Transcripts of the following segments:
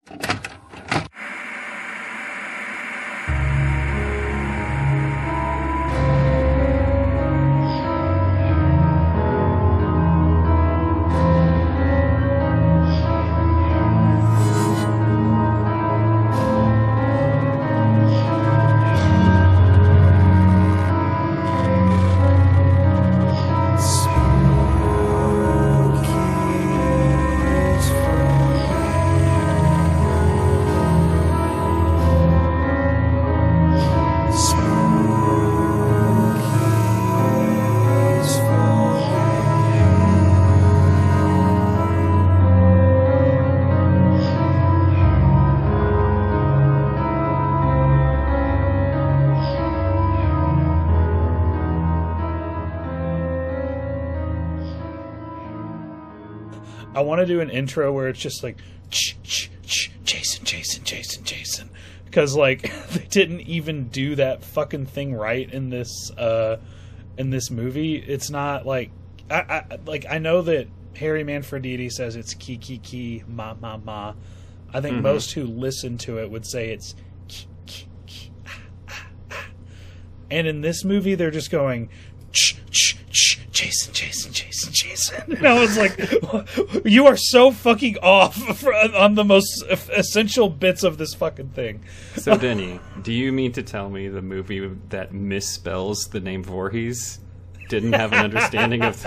I want to do an intro where it's just like, Jason, Jason, Jason, Jason. Because, like, they didn't even do that fucking thing right in this movie. It's not, like... I know that Harry Manfredini says it's ki, ki, ki, ma, ma, ma. I think most who listen to it would say it's ki, ki, ki, ah, ah, ah. And in this movie, they're just going... Jason, Jason, Jason, Jason. And I was like, you are so fucking off on the most essential bits of this fucking thing. So, Denny, do you mean to tell me the movie that misspells the name Voorhees didn't have an understanding of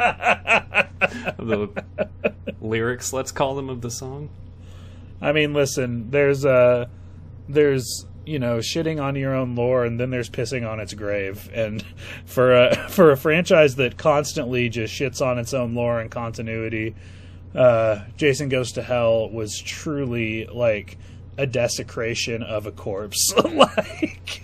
the lyrics, let's call them, of the song? I mean, listen, there's you know, shitting on your own lore, and then there's pissing on its grave. And for a franchise that constantly just shits on its own lore and continuity, Jason Goes to Hell was truly like a desecration of a corpse. Like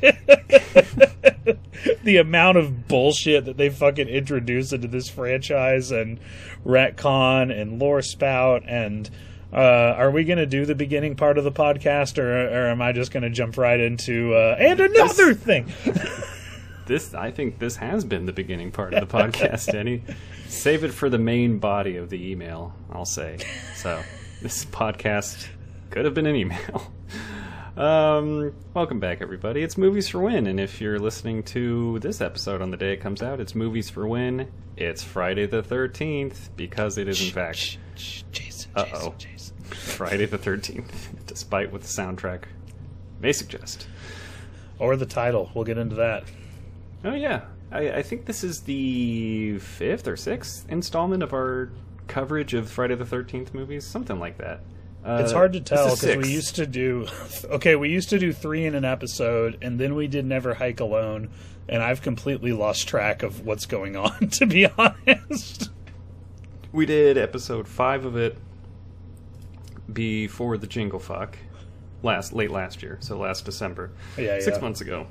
the amount of bullshit that they fucking introduced into this franchise, and retcon and lore spout, and are we going to do the beginning part of the podcast, or am I just going to jump right into and another thing? I think this has been the beginning part of the podcast, Denny. Save it for the main body of the email, I'll say. So this podcast could have been an email. Welcome back, everybody. It's Movies for Win, and if you're listening to this episode on the day it comes out, it's Movies for Win. It's Friday the 13th, because it is in fact... Jason. Friday the 13th, despite what the soundtrack may suggest. Or the title. We'll get into that. Oh, yeah. I think this is the 5th or 6th installment of our coverage of Friday the 13th movies. Something like that. It's hard to tell, because we used to do... Okay, we used to do 3 in an episode, and then we did Never Hike Alone, and I've completely lost track of what's going on, to be honest. We did episode 5 of it before the Jingle Fuck, late last year, so last December, 6 months ago.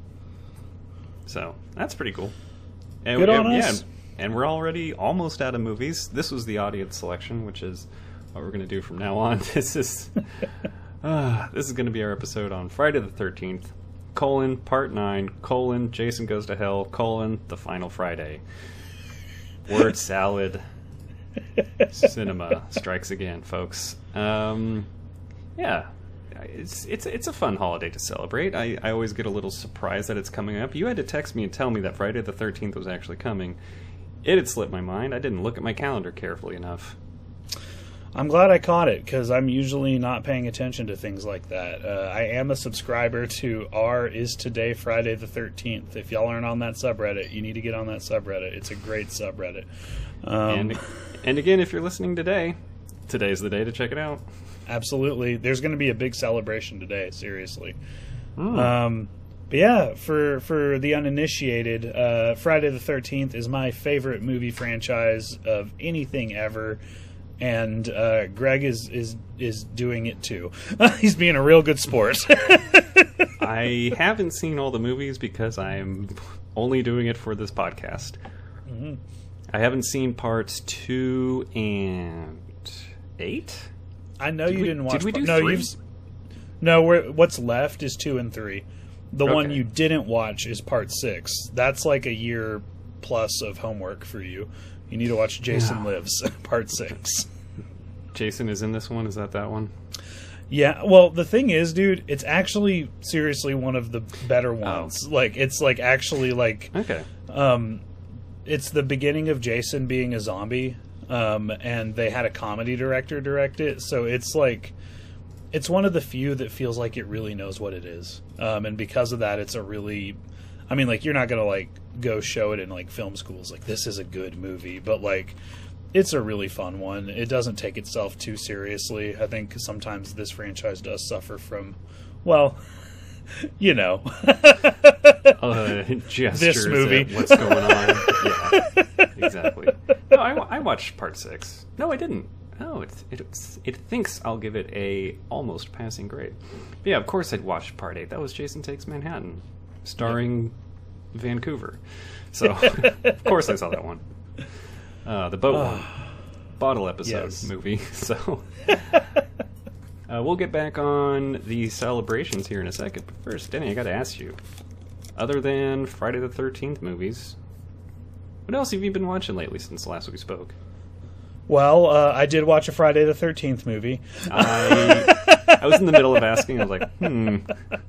So that's pretty cool. And good on us. Yeah, and we're already almost out of movies. This was the audience selection, which is what we're going to do from now on. This is going to be our episode on Friday the 13th, Part 9, Jason Goes to Hell, The Final Friday. Word salad. Cinema strikes again, folks. Yeah, it's a fun holiday to celebrate. I always get a little surprised that it's coming up. You had to text me and tell me that Friday the 13th was actually coming. It had slipped my mind. I didn't look at my calendar carefully enough. I'm glad I caught it, because I'm usually not paying attention to things like that. I am a subscriber to R Is Today Friday the 13th. If y'all aren't on that subreddit, you need to get on that subreddit. It's a great subreddit. And again, if you're listening today, today's the day to check it out. Absolutely. There's going to be a big celebration today, seriously. But yeah, for the uninitiated, Friday the 13th is my favorite movie franchise of anything ever. And Greg is doing it too. He's being a real good sport. I haven't seen all the movies because I'm only doing it for this podcast. Mm-hmm. I haven't seen parts 2 and 8. I know you didn't watch. Did we do 3? What's left is 2 and 3. The one you didn't watch is part 6. That's like a year plus of homework for you. You need to watch Jason Lives, part 6. Jason is in this one? Is that one? Yeah, well, the thing is, dude, it's actually seriously one of the better ones. Like, it's like actually like, Okay. it's the beginning of Jason being a zombie, and they had a comedy director direct it, so it's like, it's one of the few that feels like it really knows what it is, and because of that, it's a really, I mean, like, you're not gonna like go show it in like film schools, like, this is a good movie, but like, it's a really fun one. It doesn't take itself too seriously. I think sometimes this franchise does suffer from, well, you know, Gestures this movie. at what's going on. Yeah, exactly. No, I watched part 6. No, I didn't. No, it thinks I'll give it a almost passing grade. But yeah, of course I'd watched part 8. That was Jason Takes Manhattan, starring Vancouver. So of course I saw that one. The boat one. Bottle episode movie. So we'll get back on the celebrations here in a second. But first, Denny, I got to ask you, other than Friday the 13th movies, what else have you been watching lately since last we spoke? Well, I did watch a Friday the 13th movie. I was in the middle of asking. I was like,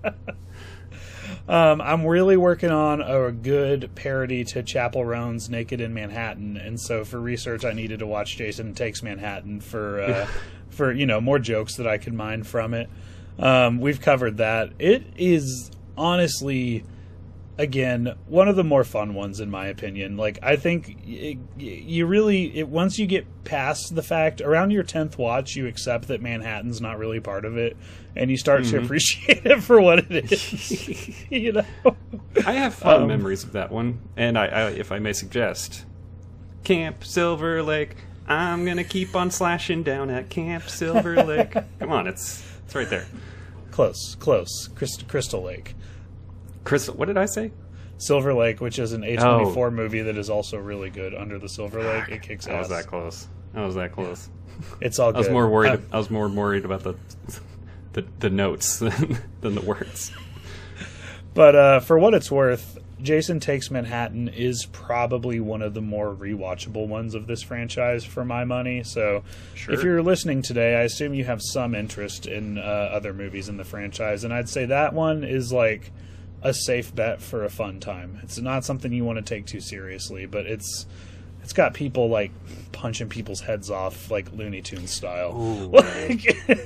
I'm really working on a good parody to Chappell Roan's Naked in Manhattan, and so for research I needed to watch Jason Takes Manhattan for you know, more jokes that I could mine from it. We've covered that. It is honestly, again, one of the more fun ones in my opinion. Like, I think you really, once you get past the fact, around your 10th watch, you accept that Manhattan's not really part of it, and you start to appreciate it for what it is. You know, I have fond memories of that one, and I, if I may suggest, Camp Silver Lake. I'm gonna keep on slashing down at Camp Silver Lake. Come on, it's right there. Close. Crystal Lake. Crystal. What did I say? Silver Lake, which is an A24 movie that is also really good. Under the Silver Lake, it kicks ass. I was that close. It's all good. I was more worried. I was more worried about the notes than the words. But for what it's worth, Jason Takes Manhattan is probably one of the more rewatchable ones of this franchise for my money. So if you're listening today, I assume you have some interest in other movies in the franchise. And I'd say that one is like a safe bet for a fun time. It's not something you want to take too seriously, but it's got people like punching people's heads off like Looney Tunes style. Ooh, like,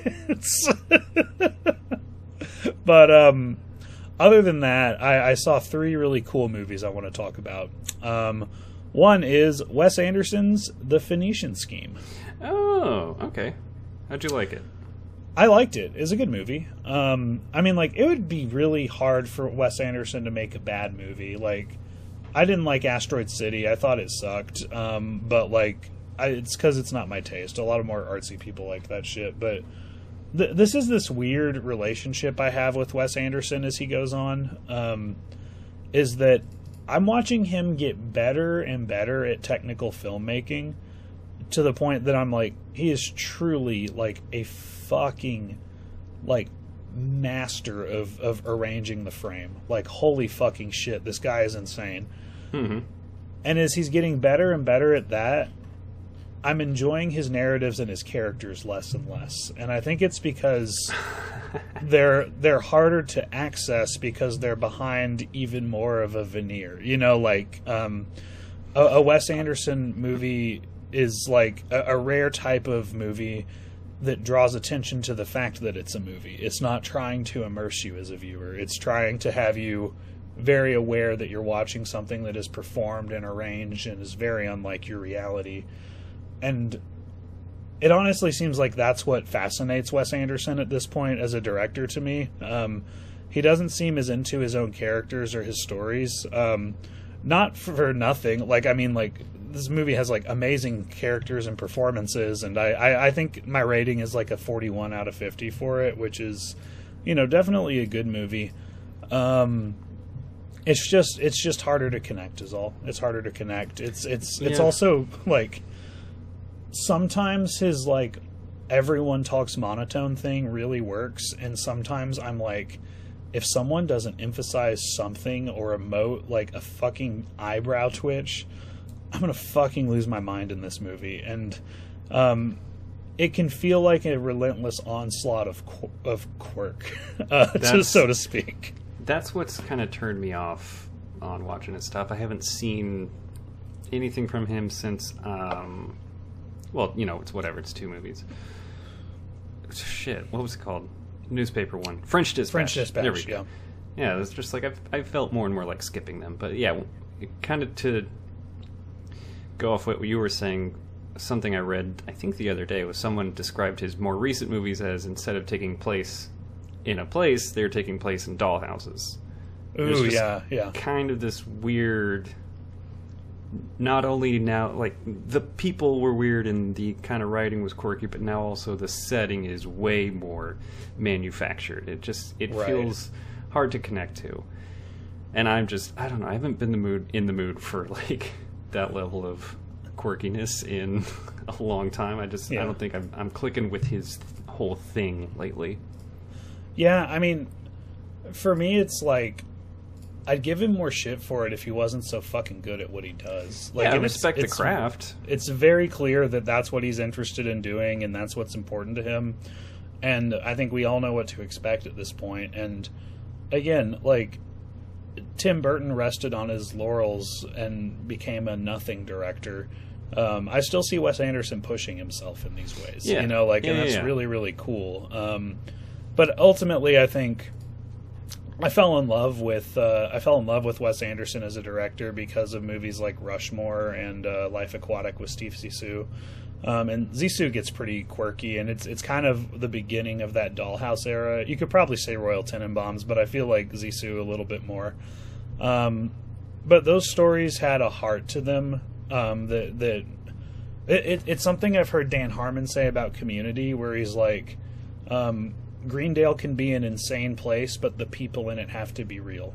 but other than that, I saw 3 really cool movies I want to talk about. One is Wes Anderson's The Phoenician Scheme. Oh, okay. How'd you like it? I liked it. It was a good movie. I mean, like, it would be really hard for Wes Anderson to make a bad movie. Like, I didn't like Asteroid City. I thought it sucked. But, like, it's because it's not my taste. A lot of more artsy people like that shit. But this is this weird relationship I have with Wes Anderson as he goes on. Is that I'm watching him get better and better at technical filmmaking to the point that I'm like, he is truly, like, a fucking, like, master of arranging the frame. Like, holy fucking shit, this guy is insane. Mm-hmm. And as he's getting better and better at that, I'm enjoying his narratives and his characters less and less. And I think it's because they're harder to access because they're behind even more of a veneer. You know, like, a Wes Anderson movie is like a rare type of movie that draws attention to the fact that it's a movie. It's not trying to immerse you as a viewer. It's trying to have you very aware that you're watching something that is performed and arranged and is very unlike your reality. And it honestly seems like that's what fascinates Wes Anderson at this point as a director to me. He doesn't seem as into his own characters or his stories. Not for nothing. Like, I mean, like, this movie has, like, amazing characters and performances, and I think my rating is, like, a 41 out of 50 for it, which is, you know, definitely a good movie. It's just harder to connect is all. It's harder to connect. It's also, like, sometimes his, like, everyone talks monotone thing really works, and sometimes I'm like, if someone doesn't emphasize something or emote, like, a fucking eyebrow twitch, I'm gonna fucking lose my mind in this movie. And it can feel like a relentless onslaught of quirk, so to speak. That's what's kind of turned me off on watching his stuff. I haven't seen anything from him since, well, you know, it's whatever. It's 2 movies. Shit, what was it called? Newspaper one. French Dispatch. French Dispatch, there we go. yeah. Yeah, it's just like I felt more and more like skipping them. But yeah, kind of to go off what you were saying, something I read, I think the other day, was someone described his more recent movies as, instead of taking place in a place, they're taking place in dollhouses. Ooh, yeah. Kind of this weird, not only now, like, the people were weird and the kind of writing was quirky, but now also the setting is way more manufactured. It Right. feels hard to connect to. And I don't know, I haven't been in the mood for, like, that level of quirkiness in a long time. I don't think I'm clicking with his whole thing lately. Yeah, I mean, for me, it's like, I'd give him more shit for it if he wasn't so fucking good at what he does. Like, Yeah, I and respect the craft. It's very clear that that's what he's interested in doing, and that's what's important to him. And I think we all know what to expect at this point. And again, like, Tim Burton rested on his laurels and became a nothing director. I still see Wes Anderson pushing himself in these ways, Yeah. you know, like, and that's really, really cool. But ultimately, I think I fell in love with Wes Anderson as a director because of movies like Rushmore and Life Aquatic with Steve Zissou. And Zissou gets pretty quirky, and it's kind of the beginning of that Dollhouse era. You could probably say Royal Tenenbaums, but I feel like Zissou a little bit more. But those stories had a heart to them. It's something I've heard Dan Harmon say about Community, where he's like, Greendale can be an insane place, but the people in it have to be real.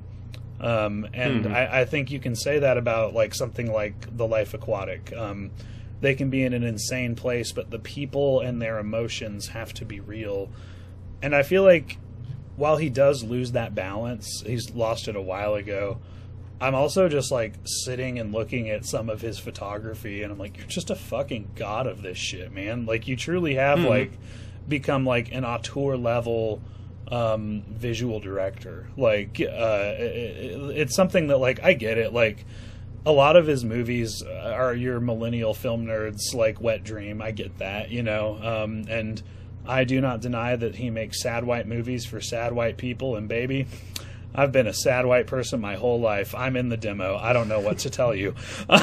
I think you can say that about like something like The Life Aquatic. They can be in an insane place, but the people and their emotions have to be real. And I feel like while he does lose that balance, he's lost it a while ago. I'm also just like sitting and looking at some of his photography, and I'm like, you're just a fucking god of this shit, man. Like, you truly have like become like an auteur level visual director. Like, it's something that, like, I get it. Like, a lot of his movies are your millennial film nerds, like Wet Dream. I get that, you know. And I do not deny that he makes sad white movies for sad white people. And baby, I've been a sad white person my whole life. I'm in the demo. I don't know what to tell you.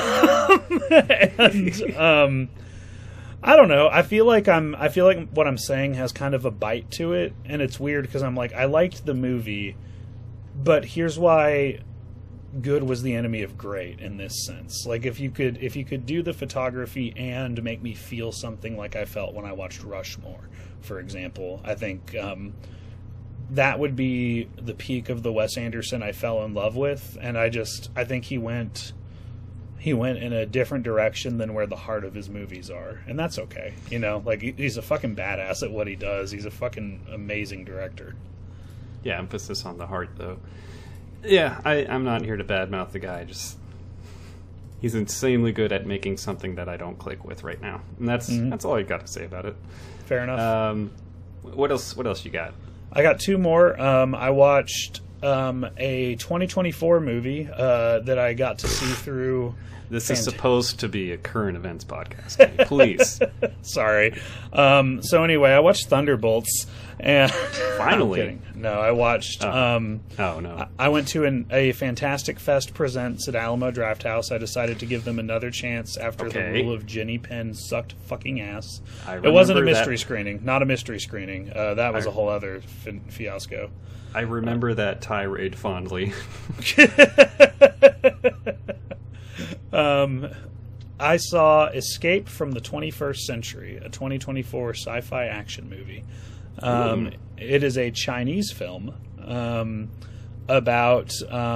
I don't know. I feel like what I'm saying has kind of a bite to it, and it's weird because I'm like, I liked the movie, but here's why good was the enemy of great in this sense. Like, if you could do the photography and make me feel something like I felt when I watched Rushmore, for example, I think that would be the peak of the Wes Anderson I fell in love with. And I think he went in a different direction than where the heart of his movies are, and that's okay, you know. Like, he's a fucking badass at what he does. He's a fucking amazing director. Yeah, emphasis on the heart, though. Yeah, I'm not here to badmouth the guy. Just, he's insanely good at making something that I don't click with right now, and that's all I got to say about it. Fair enough. What else you got? I got 2 more. I watched a 2024 movie that I got to see through. This is supposed to be a current events podcast. Please. Sorry. So anyway, I watched Thunderbolts. And finally. I'm kidding. No, I watched. Oh no. I went to a Fantastic Fest Presents at Alamo Drafthouse. I decided to give them another chance after the rule of Jenny Penn sucked fucking ass. It wasn't a mystery screening. Not a mystery screening. That was a whole other fiasco. I remember that tirade fondly. I saw Escape from the 21st Century, a 2024 sci-fi action movie. It is a Chinese film about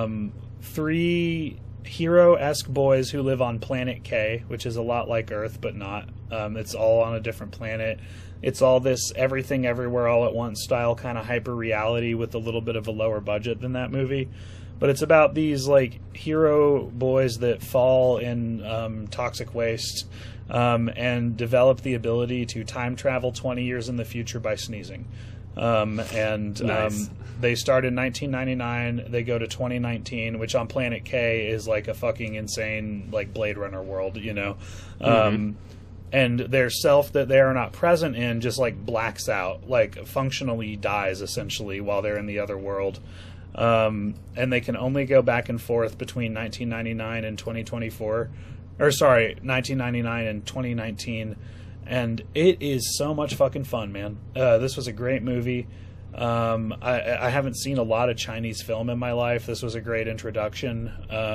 3 hero-esque boys who live on Planet K, which is a lot like Earth, but not. It's all on a different planet. It's all this Everything Everywhere All at Once style kind of hyper-reality with a little bit of a lower budget than that movie. but it's about these like hero boys that fall in toxic waste and develop the ability to time travel 20 years in the future by sneezing. Nice. They start in 1999. They go to 2019, which on Planet K is like a fucking insane like Blade Runner world, you know. And their self that they are not present in just like blacks out, like functionally dies essentially while they're in the other world. And they can only go back and forth between 1999 and 2024. Or sorry, 1999 and 2019. And it is so much fucking fun, man. This was a great movie. I haven't seen a lot of Chinese film in my life. This was a great introduction.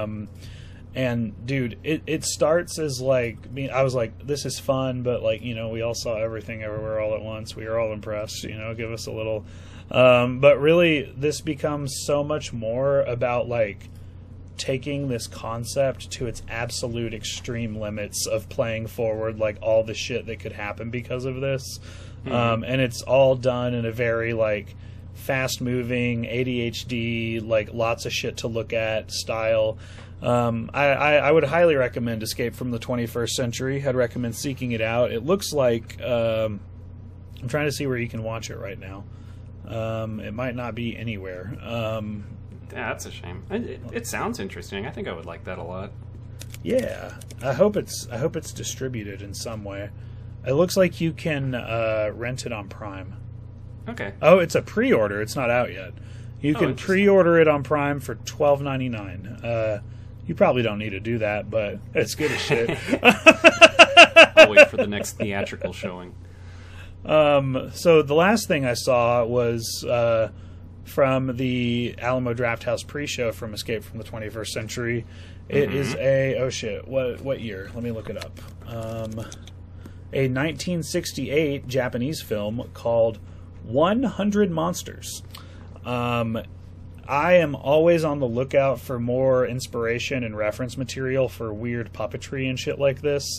And dude, it starts as like, I was like, this is fun, but like, you know, we all saw Everything Everywhere All at Once. We were all impressed, you know, give us a little. But really, this becomes so much more about like taking this concept to its absolute extreme limits of playing forward like all the shit that could happen because of this. And it's all done in a very like fast moving ADHD, like lots of shit to look at style. I would highly recommend Escape from the 21st Century. I'd recommend seeking it out. It looks like I'm trying to see where you can watch it right now. It might not be anywhere. Yeah, that's a shame. It sounds interesting. I think I would like that a lot. Yeah, I hope it's distributed in some way. It looks like you can rent it on Prime. Okay. Oh, it's a pre-order. It's not out yet. You can pre-order it on Prime for $12.99. You probably don't need to do that, but it's good as shit. I'll wait for the next theatrical showing. So the last thing I saw was from the Alamo Drafthouse pre-show from Escape from the 21st Century. It is what year? Let me look it up. A 1968 Japanese film called 100 Monsters. I am always on the lookout for more inspiration and reference material for weird puppetry and shit like this.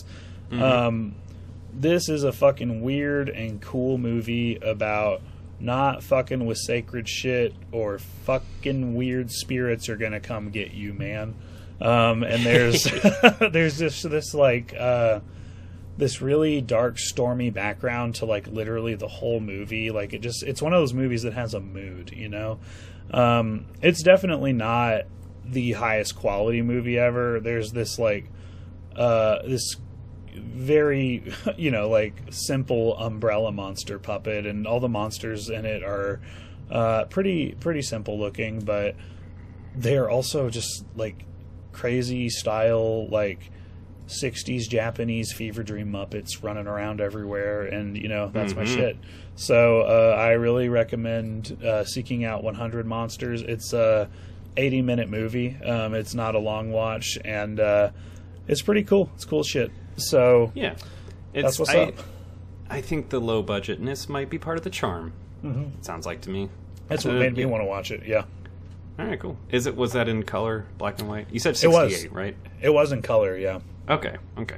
This is a fucking weird and cool movie about not fucking with sacred shit or fucking weird spirits are gonna come get you, man. And there's there's this like this really dark, stormy background to like literally the whole movie. Like it's one of those movies that has a mood, you know. It's definitely not the highest quality movie ever. There's this like this very, you know, like simple umbrella monster puppet, and all the monsters in it are pretty simple looking, but they're also just like crazy style, like 60s Japanese fever dream Muppets running around everywhere, and you know, that's my shit. So I really recommend seeking out 100 Monsters. It's a 80-minute movie. It's not a long watch, and it's pretty cool. It's cool shit. So yeah, that's what's up. I think the low budgetness might be part of the charm. It sounds like to me. That's what made me want to watch it. Yeah. All right, cool. Was that in color, black and white? You said 68, right? It was in color, yeah. Okay.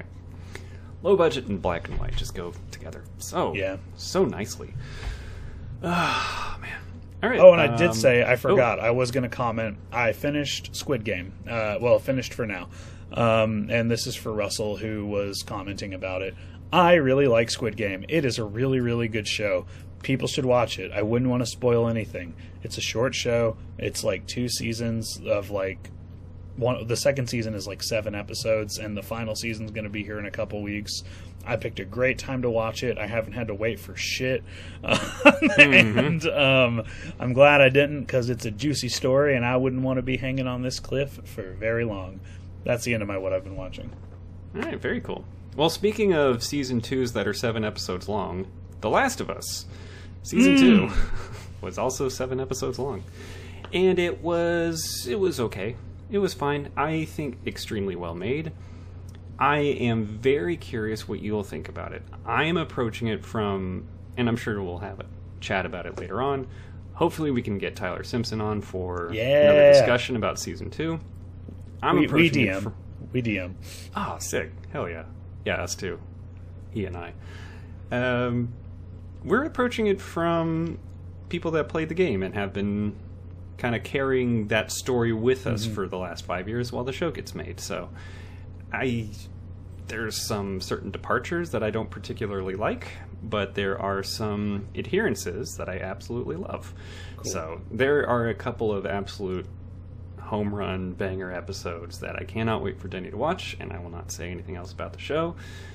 Low budget and black and white just go together so nicely. Oh, man. All right. Oh, and I did say, I forgot, I was going to comment, I finished Squid Game. Finished for now. And this is for Russell, who was commenting about it. I really like Squid Game. It is a really, really good show. People should watch it. I wouldn't want to spoil anything. It's a short show. It's like 2 seasons of like the second season is like 7 episodes, and the final season's going to be here in a couple weeks. I picked a great time to watch it. I haven't had to wait for shit. And I'm glad I didn't, because it's a juicy story, and I wouldn't want to be hanging on this cliff for very long. That's the end of what I've been watching. All right, very cool. Well, speaking of season 2s that are 7 episodes long, The Last of Us season 2 was also 7 episodes long, and it was okay. It was fine. I think extremely well made. I am very curious what you'll think about it. I am approaching it from, and I'm sure we'll have a chat about it later on. Hopefully, we can get Tyler Simpson on for another discussion about season 2. We DM. Oh, sick. Hell yeah. Yeah, us too. He and I. We're approaching it from people that played the game and have been kind of carrying that story with us for the last 5 years while the show gets made. So there's some certain departures that I don't particularly like, but there are some adherences that I absolutely love. Cool. So there are a couple of absolute home run banger episodes that I cannot wait for Denny to watch, and I will not say anything else about the show.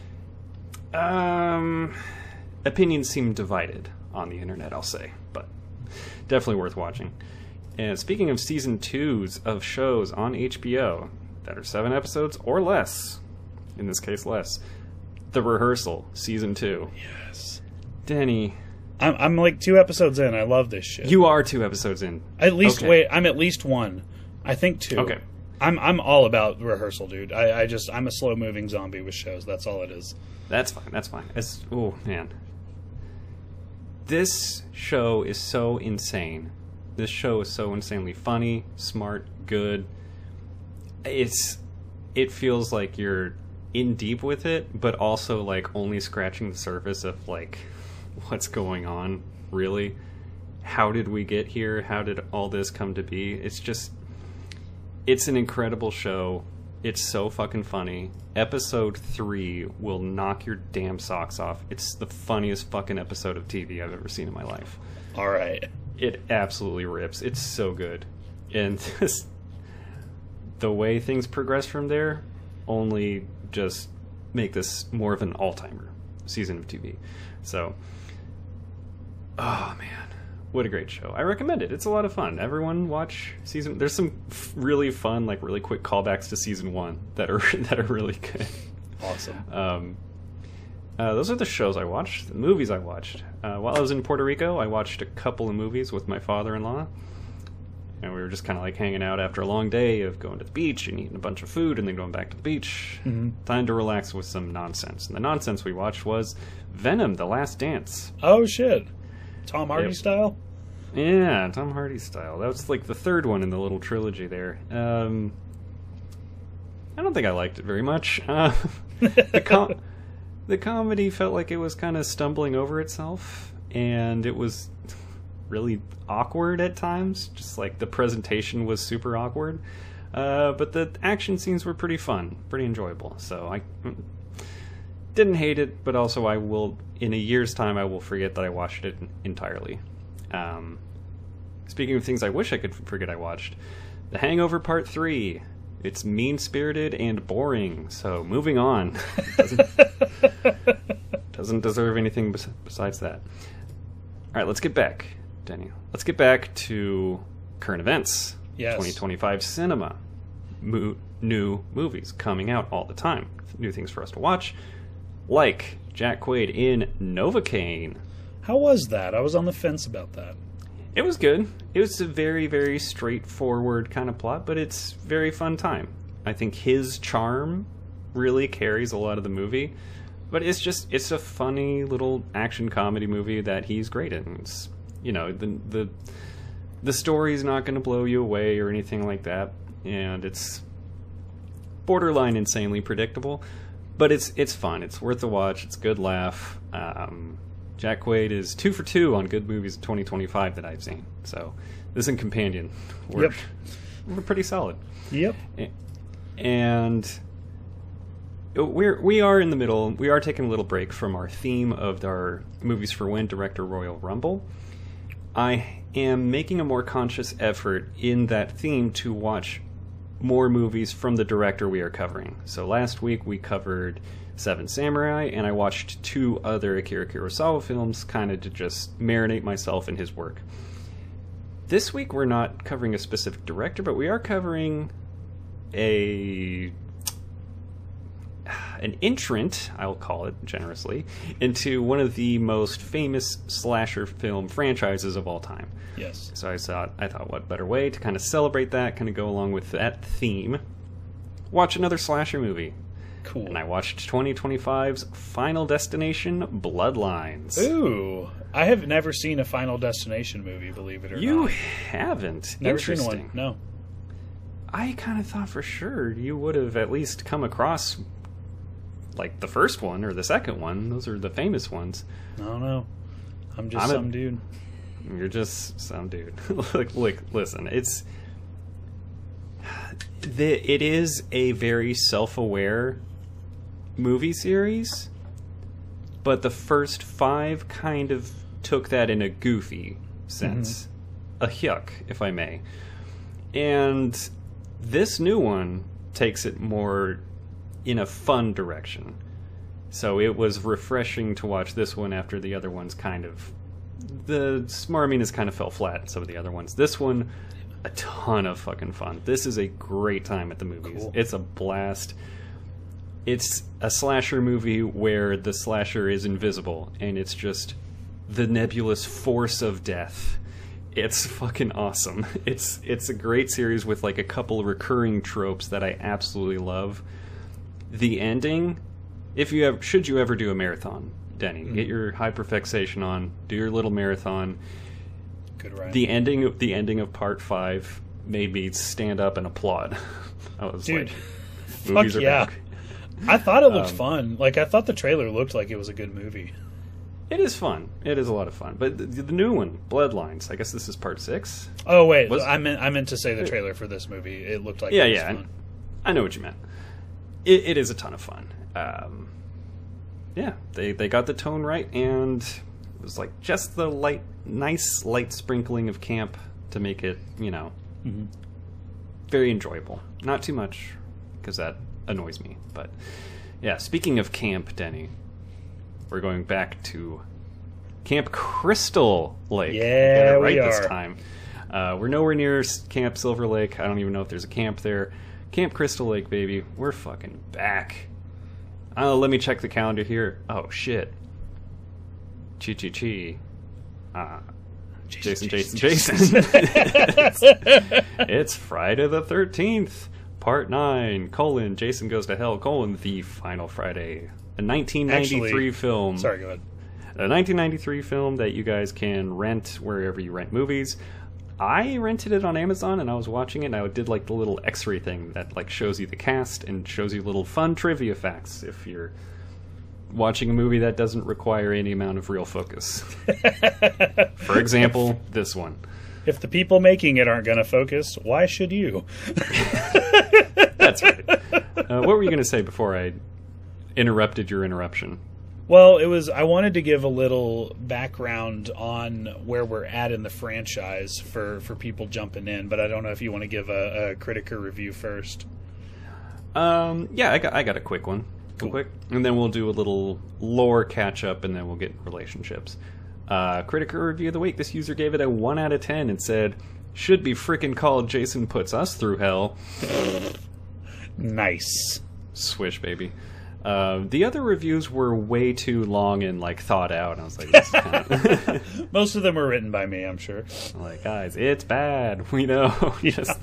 Opinions seem divided on the internet, I'll say, but definitely worth watching. And speaking of season 2s of shows on HBO that are 7 episodes or less, in this case less, The Rehearsal, season 2. Yes. Denny. I'm like 2 episodes in. I love this shit. You are 2 episodes in. At least, okay. Wait, I'm at least 1. I think 2. Okay. I'm all about Rehearsal, dude. I'm a slow-moving zombie with shows. That's all it is. That's fine. Oh, man. This show is so insane. This show is so insanely funny, smart, good. It feels like you're in deep with it, but also like only scratching the surface of like what's going on, really. How did we get here? How did all this come to be? It's an incredible show. It's so fucking funny. Episode 3 will knock your damn socks off. It's the funniest fucking episode of TV I've ever seen in my life. All right. It absolutely rips. It's so good. And the way things progress from there only just make this more of an all-timer season of TV. So, oh man. What a great show. I recommend it. It's a lot of fun. Everyone watch season... There's some really fun, like really quick callbacks to season 1 that are really good. Awesome. Those are the shows I watched, the movies I watched. While I was in Puerto Rico, I watched a couple of movies with my father-in-law. And we were just kind of like hanging out after a long day of going to the beach and eating a bunch of food and then going back to the beach. Mm-hmm. Time to relax with some nonsense. And the nonsense we watched was Venom: The Last Dance. Oh, shit. Tom Hardy style? Yeah, Tom Hardy style. That was like the third one in the little trilogy there. I don't think I liked it very much. The comedy felt like it was kind of stumbling over itself, and it was really awkward at times. Just like the presentation was super awkward. But the action scenes were pretty fun, pretty enjoyable. So I didn't hate it, but also I will, in a year's time, I will forget that I watched it entirely. Speaking of things I wish I could forget I watched, The Hangover Part 3. It's mean-spirited and boring, so moving on. Doesn't deserve anything besides that. Alright, let's get back, Denny. Let's get back to current events. Yes. 2025 cinema. New movies coming out all the time. New things for us to watch. Like Jack Quaid in Novocaine. How was that? I was on the fence about that. It was good. It was a very, very straightforward kind of plot, but it's a very fun time. I think his charm really carries a lot of the movie, but it's a funny little action comedy movie that he's great in. It's, you know, the story's not going to blow you away or anything like that, and it's borderline insanely predictable, but it's fun. It's worth a watch. It's a good laugh. Jack Quaid is 2 for 2 on good movies of 2025 that I've seen. So this and Companion we're pretty solid. Yep. And we are in the middle. We are taking a little break from our theme of our Movies for When Director Royal Rumble. I am making a more conscious effort in that theme to watch more movies from the director we are covering. So last week we covered Seven Samurai, and I watched 2 other Akira Kurosawa films kind of to just marinate myself in his work. This week we're not covering a specific director, but we are covering an entrant, I'll call it generously, into one of the most famous slasher film franchises of all time. Yes. So I thought what better way to kind of celebrate that, kind of go along with that theme, watch another slasher movie. Cool. And I watched 2025's Final Destination: Bloodlines. Ooh, I have never seen a Final Destination movie, believe it or not. You haven't? Never Interesting. seen one, no. I kind of thought for sure you would have at least come across like the first one or the second one. Those are the famous ones. I don't know. I'm just some dude. You're just some dude. Look, listen, it is a very self-aware movie series, but the first 5 kind of took that in a goofy sense. A yuck, if I may. And this new one takes it more in a fun direction. So it was refreshing to watch this one after the other ones kind of... The smarminess kind of fell flat in some of the other ones. This one, a ton of fucking fun. This is a great time at the movies. Cool. It's a blast. It's a slasher movie where the slasher is invisible, and it's just the nebulous force of death. It's fucking awesome. It's a great series with like a couple of recurring tropes that I absolutely love. The ending, should you ever do a marathon, Denny, get your hyperfixation on, do your little marathon. Good ride. The ending of part 5 made me stand up and applaud. I was Dude, like, movies are back. I thought it looked fun. Like, I thought the trailer looked like it was a good movie. It is fun. It is a lot of fun. But the new one, Bloodlines, I guess this is part 6. Oh wait, I meant to say the trailer for this movie. It looked like it was fun. I know what you meant. It is a ton of fun. They got the tone right, and it was like just the nice light sprinkling of camp to make it, very enjoyable. Not too much, because that annoys me. But yeah, speaking of camp, Denny, we're going back to Camp Crystal Lake. Yeah, we are. This time. We're nowhere near Camp Silver Lake. I don't even know if there's a camp there. Camp Crystal Lake, baby. We're fucking back. Let me check the calendar here. Oh, shit. Chi. Jason. It's Friday the 13th, Part 9, Jason Goes to Hell, the final Friday. A 1993 film. Sorry, go ahead. A 1993 film that you guys can rent wherever you rent movies. I rented it on Amazon, and I was watching it, and I did like the little X-ray thing that like shows you the cast and shows you little fun trivia facts if you're watching a movie that doesn't require any amount of real focus. For example, this one. If the people making it aren't going to focus, why should you? That's right. What were you going to say before I interrupted your interruption? Well, I wanted to give a little background on where we're at in the franchise for people jumping in, but I don't know if you want to give a critic or review first. Yeah, I got a quick one. Cool. Quick. And then we'll do a little lore catch-up, and then we'll get relationships. Critic or review of the week. This user gave it a 1 out of 10 and said, should be frickin' called Jason Puts Us Through Hell. Nice. Swish, baby. The other reviews were way too long and like thought out. I was like, this is kind of most of them were written by me, I'm sure. Like, guys, it's bad. We know. Just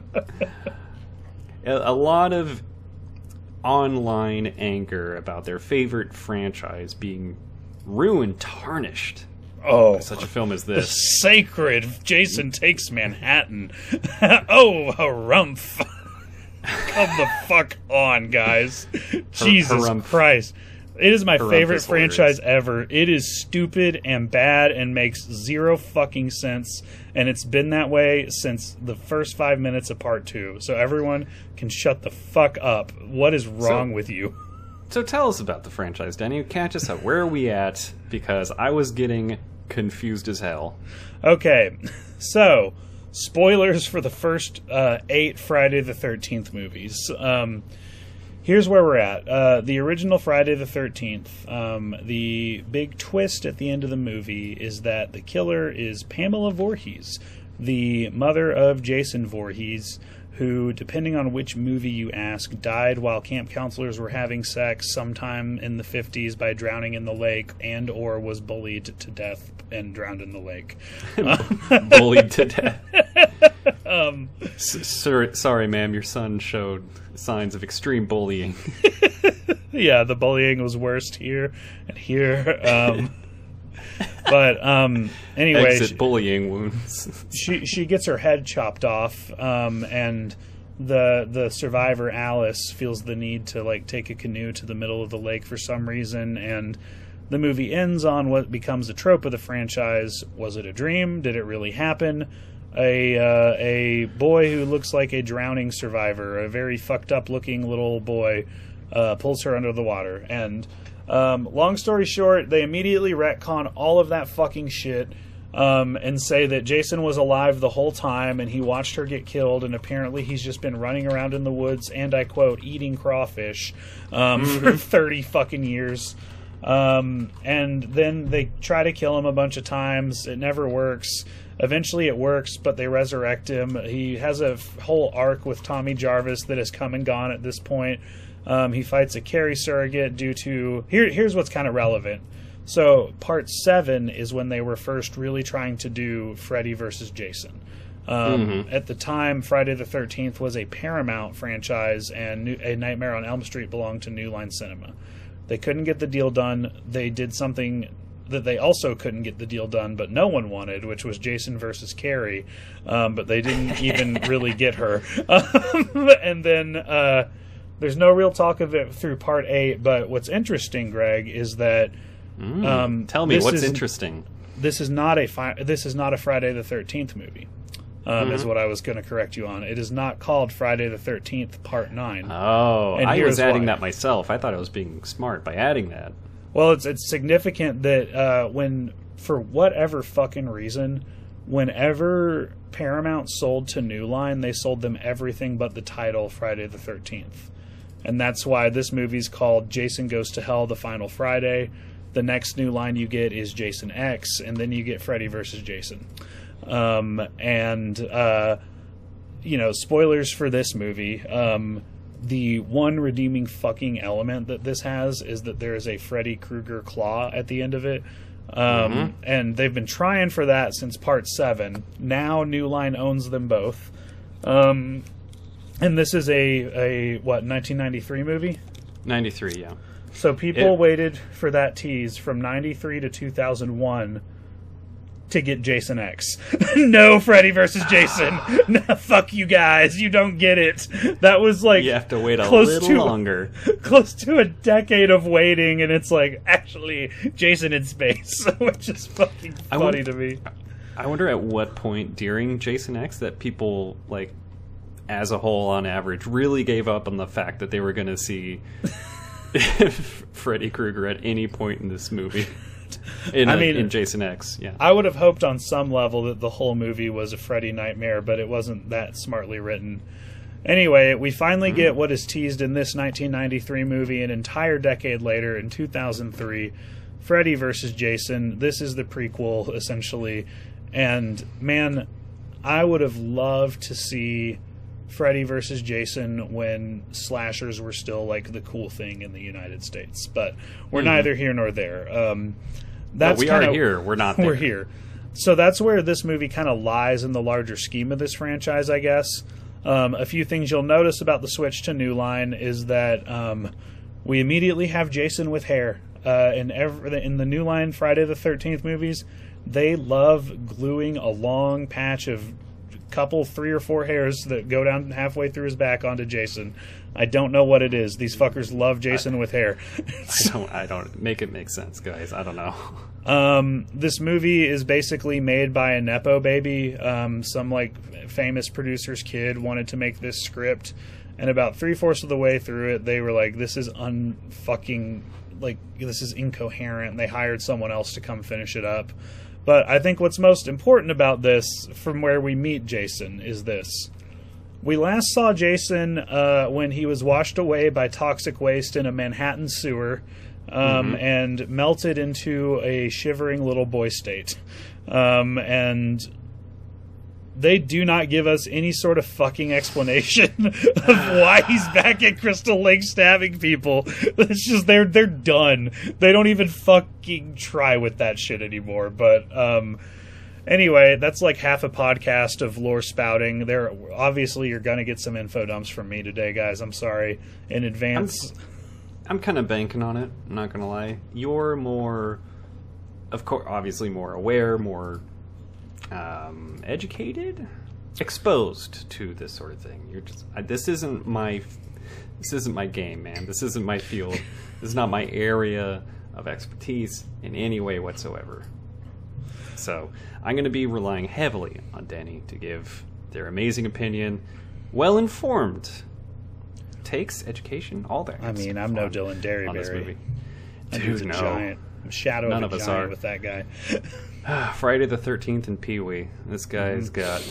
a lot of online anger about their favorite franchise being ruined, tarnished. Oh, by such a film as the this. Sacred Jason Takes Manhattan. Oh, harumph. Come the fuck on, guys. Jesus Christ. It is my favorite franchise ever. It is stupid and bad and makes zero fucking sense. And it's been that way since the first 5 minutes of part 2. So everyone can shut the fuck up. What is wrong with you? So tell us about the franchise, Danny. Catch us up. Where are we at? Because I was getting confused as hell. Okay, so spoilers for the first 8 Friday the 13th movies. Here's where we're at. The original Friday the 13th, the big twist at the end of the movie is that the killer is Pamela Voorhees, the mother of Jason Voorhees, who, depending on which movie you ask, died while camp counselors were having sex sometime in the 50s by drowning in the lake and or was bullied to death and drowned in the lake. Bullied to death. Sorry, ma'am, your son showed signs of extreme bullying. Yeah, the bullying was worst here and here. But anyway, exit bullying wounds. she gets her head chopped off, and the survivor Alice feels the need to like take a canoe to the middle of the lake for some reason, and The movie ends on what becomes a trope of the franchise. Was it a dream? Did it really happen? A boy who looks like a drowning survivor, a very fucked up looking little boy, pulls her under the water. And long story short, they immediately retcon all of that fucking shit and say that Jason was alive the whole time and he watched her get killed, and apparently he's just been running around in the woods and, I quote, eating crawfish for 30 fucking years. And then they try to kill him a bunch of times. It never works. Eventually it works, but they resurrect him. He has a whole arc with Tommy Jarvis that has come and gone at this point. He fights a Carrie surrogate due to... Here's what's kind of relevant. So part 7 is when they were first really trying to do Freddy versus Jason. At the time, Friday the 13th was a Paramount franchise, and A Nightmare on Elm Street belonged to New Line Cinema. They couldn't get the deal done. They did something that they also couldn't get the deal done, but no one wanted, which was Jason versus Carrie. But they didn't even really get her. And then there's no real talk of it through part 8. But what's interesting, Greg, is that tell me what's interesting. This is not a Friday the 13th movie. Is what I was going to correct you on. It is not called Friday the 13th Part 9. Oh, and I was adding that myself. I thought I was being smart by adding that. Well, it's significant that when, for whatever fucking reason, whenever Paramount sold to New Line, they sold them everything but the title Friday the 13th. And that's why this movie's called Jason Goes to Hell, The Final Friday. The next New Line you get is Jason X, and then you get Freddy versus Jason. Spoilers for this movie. The one redeeming fucking element that this has is that there is a Freddy Krueger claw at the end of it. And they've been trying for that since part 7. Now New Line owns them both. And this is a 1993 movie? 93, yeah. So people waited for that tease from 93 to 2001 to get Jason X. No Freddy versus Jason. No, fuck you guys. You don't get it. That was like... You have to wait a little longer. Close to a decade of waiting, and it's like, actually, Jason in space, which is fucking funny to me. I wonder at what point during Jason X that people, like, as a whole, on average, really gave up on the fact that they were going to see Freddy Krueger at any point in this movie. In Jason X, yeah. I would have hoped on some level that the whole movie was a Freddy nightmare, but it wasn't that smartly written. Anyway, we finally get what is teased in this 1993 movie an entire decade later in 2003, Freddy vs. Jason. This is the prequel, essentially. And, man, I would have loved to see Freddy vs. Jason when slashers were still like the cool thing in the United States. But we're neither here nor there. We are here. We're not there. We're here. So that's where this movie kind of lies in the larger scheme of this franchise, I guess. A few things you'll notice about the switch to New Line is that we immediately have Jason with hair. In the New Line Friday the 13th movies, they love gluing a long patch of couple 3 or 4 hairs that go down halfway through his back onto Jason. I don't know what it is. These fuckers love Jason with hair. I don't make it make sense, guys. I don't know. This movie is basically made by a nepo baby. Some like famous producer's kid wanted to make this script, and about 3/4 of the way through it, they were like, "This is this is incoherent." And they hired someone else to come finish it up. But I think what's most important about this, from where we meet Jason, is this. We last saw Jason when he was washed away by toxic waste in a Manhattan sewer and melted into a shivering little boy state. And they do not give us any sort of fucking explanation of why he's back at Crystal Lake stabbing people. It's just they're done. They don't even fucking try with that shit anymore. But anyway, that's like half a podcast of lore spouting. Obviously you're gonna get some info dumps from me today, guys. I'm sorry in advance. I'm kind of banking on it. I'm not gonna lie. You're more, of course, obviously more aware, more educated, exposed to this sort of thing. You're just this isn't my game, man. This isn't my field. This is not my area of expertise in any way whatsoever. So I'm going to be relying heavily on Denny to give their amazing opinion, well-informed takes, education, all that. I mean, I'm no Dylan Derryberry on this movie. That dude's a no. giant. Shadow None of a of us giant are. with that guy. Friday the 13th and Pee-wee. This guy's got...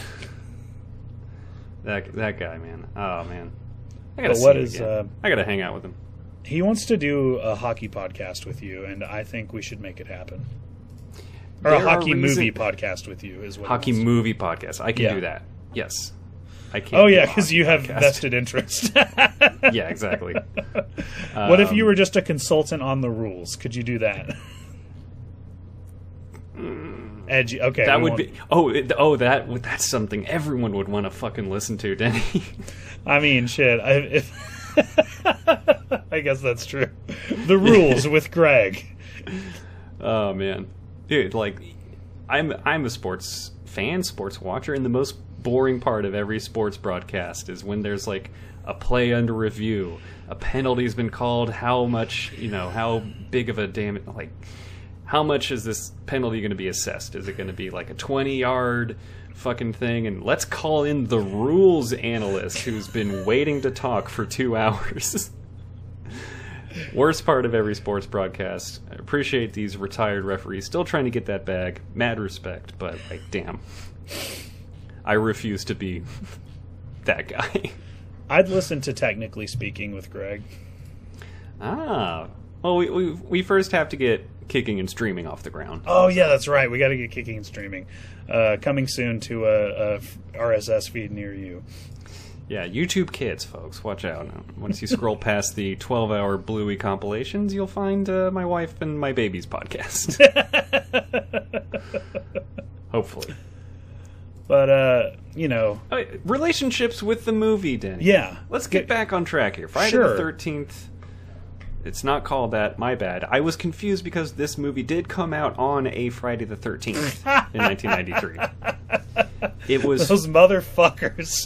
That guy, man. Oh, man. I gotta But see what him is, again. I gotta hang out with him. He wants to do a hockey podcast with you, and I think we should make it happen. Or a There are hockey movie reason- podcast with you is what he Hockey wants. movie podcast. I can Yeah. do that. Yes. I can't. Oh do yeah, a because hockey you have podcast. vested interest. Yeah, exactly. What if you were just a consultant on the rules? Could you do that? Edgy. Okay, That we would won't- be. That's something everyone would want to fucking listen to, Denny. I mean, shit. I guess that's true. The rules with Greg. Oh man, dude, like, I'm a sports fan, sports watcher, and the most boring part of every sports broadcast is when there's like a play under review, a penalty's been called, how much, how big of a damage, like, how much is this penalty going to be assessed? Is it going to be like a 20-yard fucking thing? And let's call in the rules analyst who's been waiting to talk for 2 hours. Worst part of every sports broadcast. I appreciate these retired referees still trying to get that bag. Mad respect, but like, damn. I refuse to be that guy. I'd listen to Technically Speaking with Greg. Ah. Well, we first have to get Kicking and Streaming off the ground. Oh yeah, that's right. We got to get Kicking and Streaming. Coming soon to a RSS feed near you. Yeah, YouTube Kids, folks. Watch out. Once you scroll past the 12-hour Bluey compilations, you'll find my wife and my baby's podcast. Hopefully. But, relationships with the movie, Denny. Yeah. Let's get back on track here. Friday Sure. the 13th. It's not called that. My bad. I was confused because this movie did come out on a Friday the 13th in 1993. It was... those motherfuckers.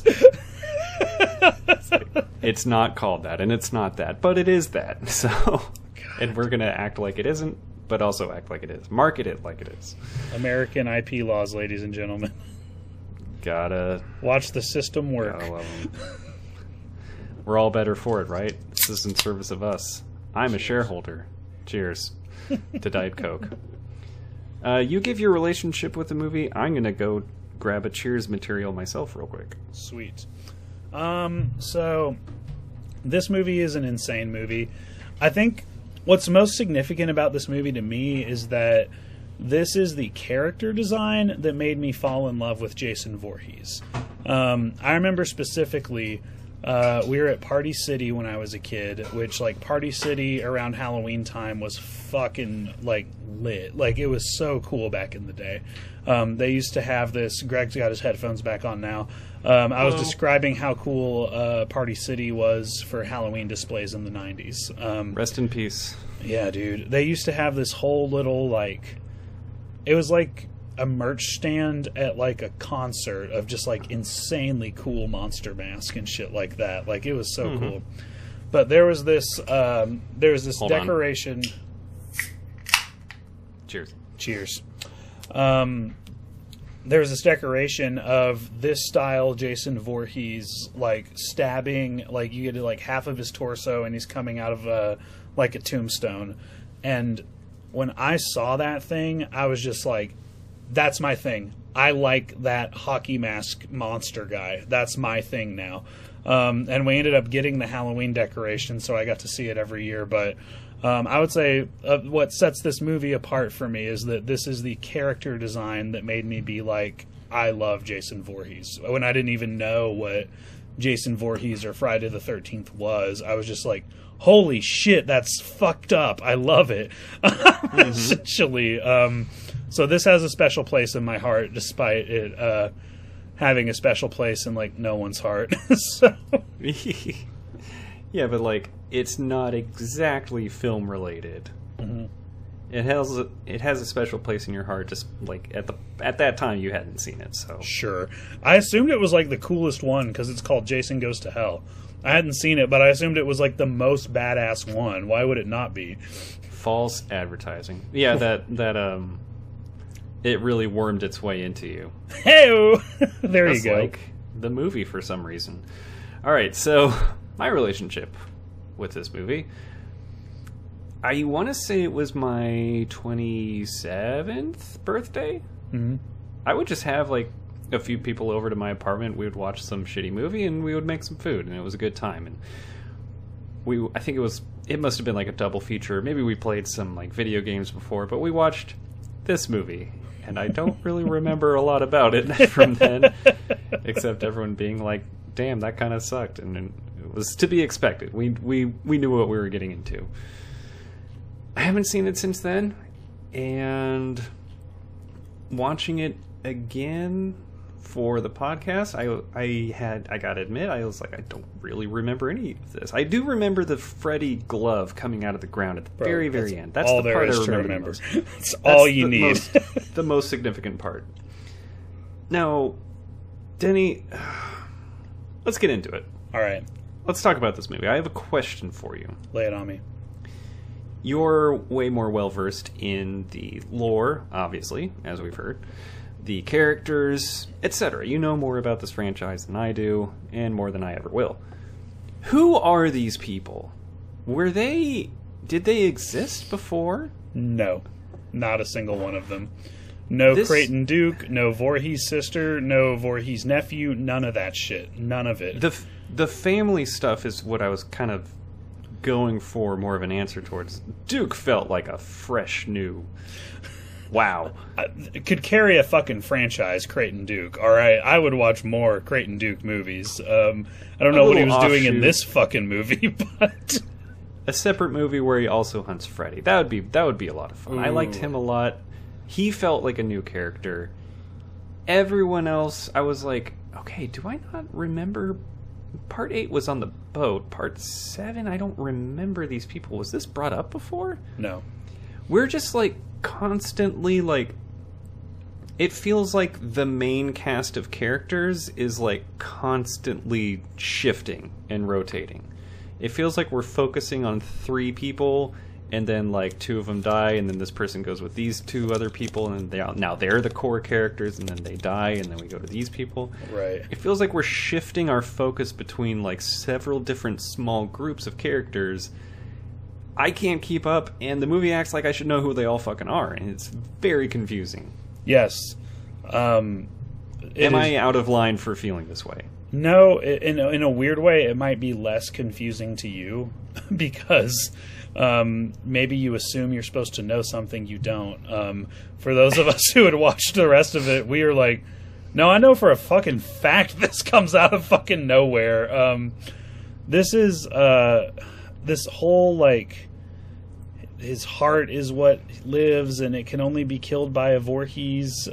It's not called that, and it's not that, but it is that. So, and we're gonna act like it isn't, but also act like it is. Market it like it is. American IP laws, ladies and gentlemen. Gotta Watch the system work. love 'em. We're all better for it, right? This is in service of us. I'm a shareholder. Cheers to Diet Coke. You give your relationship with the movie. I'm gonna go grab a Cheers material myself real quick. Sweet. So this movie is an insane movie. I think what's most significant about this movie to me is that this is the character design that made me fall in love with Jason Voorhees. I remember specifically, we were at Party City when I was a kid, which, like, Party City around Halloween time was fucking, like, lit. Like, it was so cool back in the day. They used to have this. Greg's got his headphones back on now. I was describing how cool Party City was for Halloween displays in the 90s. Rest in peace. Yeah, dude. They used to have this whole little, like... It was like a merch stand at, like, a concert of just, like, insanely cool Monster Mask and shit like that. Like, it was so cool. But there was this Hold on. decoration... Cheers. Cheers. There was this decoration of this style Jason Voorhees, like, stabbing, like, you get like half of his torso and he's coming out of like a tombstone. And when I saw that thing, I was just like, that's my thing. I like that hockey mask monster guy. That's my thing now. And we ended up getting the Halloween decoration, so I got to see it every year. But I would say what sets this movie apart for me is that this is the character design that made me be like, I love Jason Voorhees. When I didn't even know what Jason Voorhees or Friday the 13th was, I was just like, holy shit, that's fucked up. I love it. Essentially. So this has a special place in my heart, despite it having a special place in, like, no one's heart. So Yeah, but, like, it's not exactly film related. It has a special place in your heart. Just like at that time, you hadn't seen it, so sure. I assumed it was like the coolest one because it's called Jason Goes to Hell. I hadn't seen it, but I assumed it was like the most badass one. Why would it not be? False advertising. Yeah, that it really wormed its way into you. Hey, there Just you go. like the movie for some reason. All right, so my relationship with this movie. I want to say it was my 27th birthday. Mhm. I would just have like a few people over to my apartment. We would watch some shitty movie and we would make some food, and it was a good time. And I think it must have been like a double feature. Maybe we played some like video games before, but we watched this movie, and I don't really remember a lot about it from then, except everyone being like, "Damn, that kind of sucked," and it was to be expected. We knew what we were getting into. I haven't seen it since then, and watching it again for the podcast, I gotta admit, I was like, I don't really remember any of this. I do remember the Freddy glove coming out of the ground at the very end. That's all the there part is I to remember. remember. It's That's all you the need. the most significant part. Now, Denny, let's get into it. All right, Let's talk about this movie. I have a question for you. lay it on me. You're way more well-versed in the lore, obviously, as we've heard, the characters, etc. You know more about this franchise than I do, and more than I ever will. Who are these people? Did they exist before? No, not a single one of them. No Creighton Duke, no Voorhees sister, no Voorhees nephew, none of that shit. None of it. The family stuff is what I was kind of going for more of an answer towards. Duke felt like a fresh new... Wow. It could carry a fucking franchise, Creighton Duke. All right, I would watch more Creighton Duke movies. I don't know what he was doing in this fucking movie, but a separate movie where he also hunts Freddy. That would be a lot of fun. I liked him a lot. He felt like a new character. Everyone else, I was like, okay, do I not remember? Part 8 was on the boat. Part 7, I don't remember these people. Was this brought up before? no. We're just like constantly like, it feels like the main cast of characters is like constantly shifting and rotating. It feels like we're focusing on 3 people, and then like 2 of them die, and then this person goes with these 2 other people, and now they're the core characters, and then they die, and then we go to these people. Right. It feels like we're shifting our focus between like several different small groups of characters. I can't keep up, and the movie acts like I should know who they all fucking are, and it's very confusing. Yes. Am I out of line for feeling this way? No, in a weird way, it might be less confusing to you because maybe you assume you're supposed to know something you don't. For those of us who had watched the rest of it, we were like, no, I know for a fucking fact this comes out of fucking nowhere. This is this whole like his heart is what lives, and it can only be killed by a Voorhees.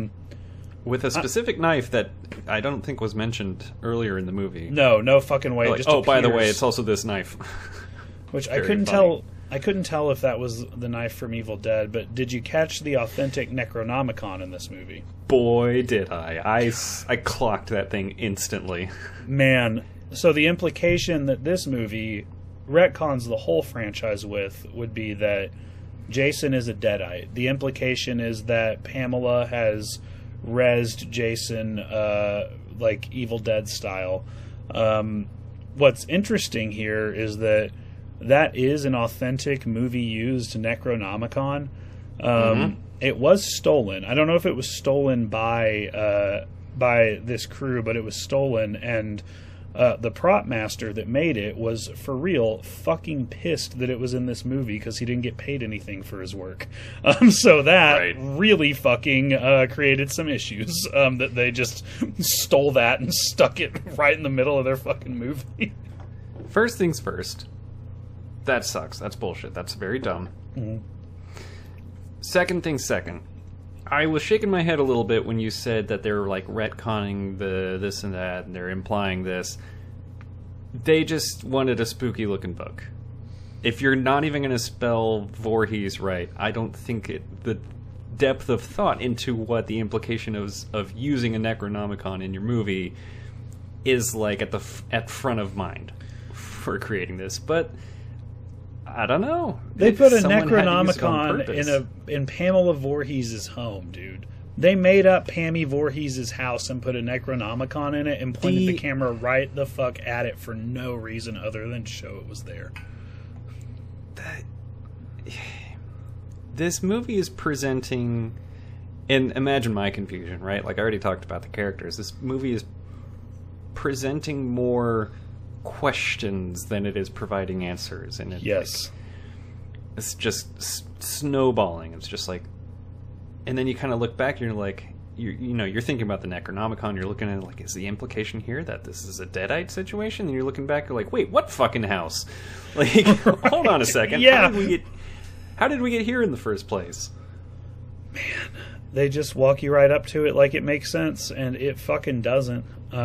With a specific knife that I don't think was mentioned earlier in the movie. No fucking way. Like, Just oh, by the way, appears. it's also this knife. Which I Very couldn't funny. tell. I couldn't tell if that was the knife from Evil Dead. But did you catch the authentic Necronomicon in this movie? Boy, did I clocked that thing instantly. Man, so the implication that this movie retcons the whole franchise with would be that Jason is a Deadite. The implication is that Pamela has rezzed Jason like Evil Dead style. What's interesting here is that is an authentic movie used Necronomicon. It was stolen. I don't know if it was stolen by this crew, but it was stolen, and the prop master that made it was for real fucking pissed that it was in this movie because he didn't get paid anything for his work. So that really fucking created some issues that they just stole that and stuck it right in the middle of their fucking movie. First things first. That sucks. That's bullshit. That's very dumb. Mm-hmm. Second thing second. I was shaking my head a little bit when you said that they're like retconning this and that, and they're implying this. They just wanted a spooky looking book. If you're not even going to spell Voorhees right, I don't think the depth of thought into what the implication of using a Necronomicon in your movie is like at front of mind for creating this. But I don't know. They put a Someone had to use it on Necronomicon purpose. in Pamela Voorhees' home, dude. They made up Pammy Voorhees' house and put a Necronomicon in it and pointed the camera right the fuck at it for no reason other than to show it was there. This movie is presenting, and imagine my confusion, right? Like I already talked about the characters. This movie is presenting more questions than it is providing answers, and Yes. it's just snowballing. It's just like, and then you kind of look back, and you're like, you're thinking about the Necronomicon. You're looking at it like, is the implication here that this is a Deadite situation? And you're looking back, you're like, wait, what fucking house? Like, hold on a second. Yeah. How did we get here in the first place? They just walk you right up to it like it makes sense, and it fucking doesn't.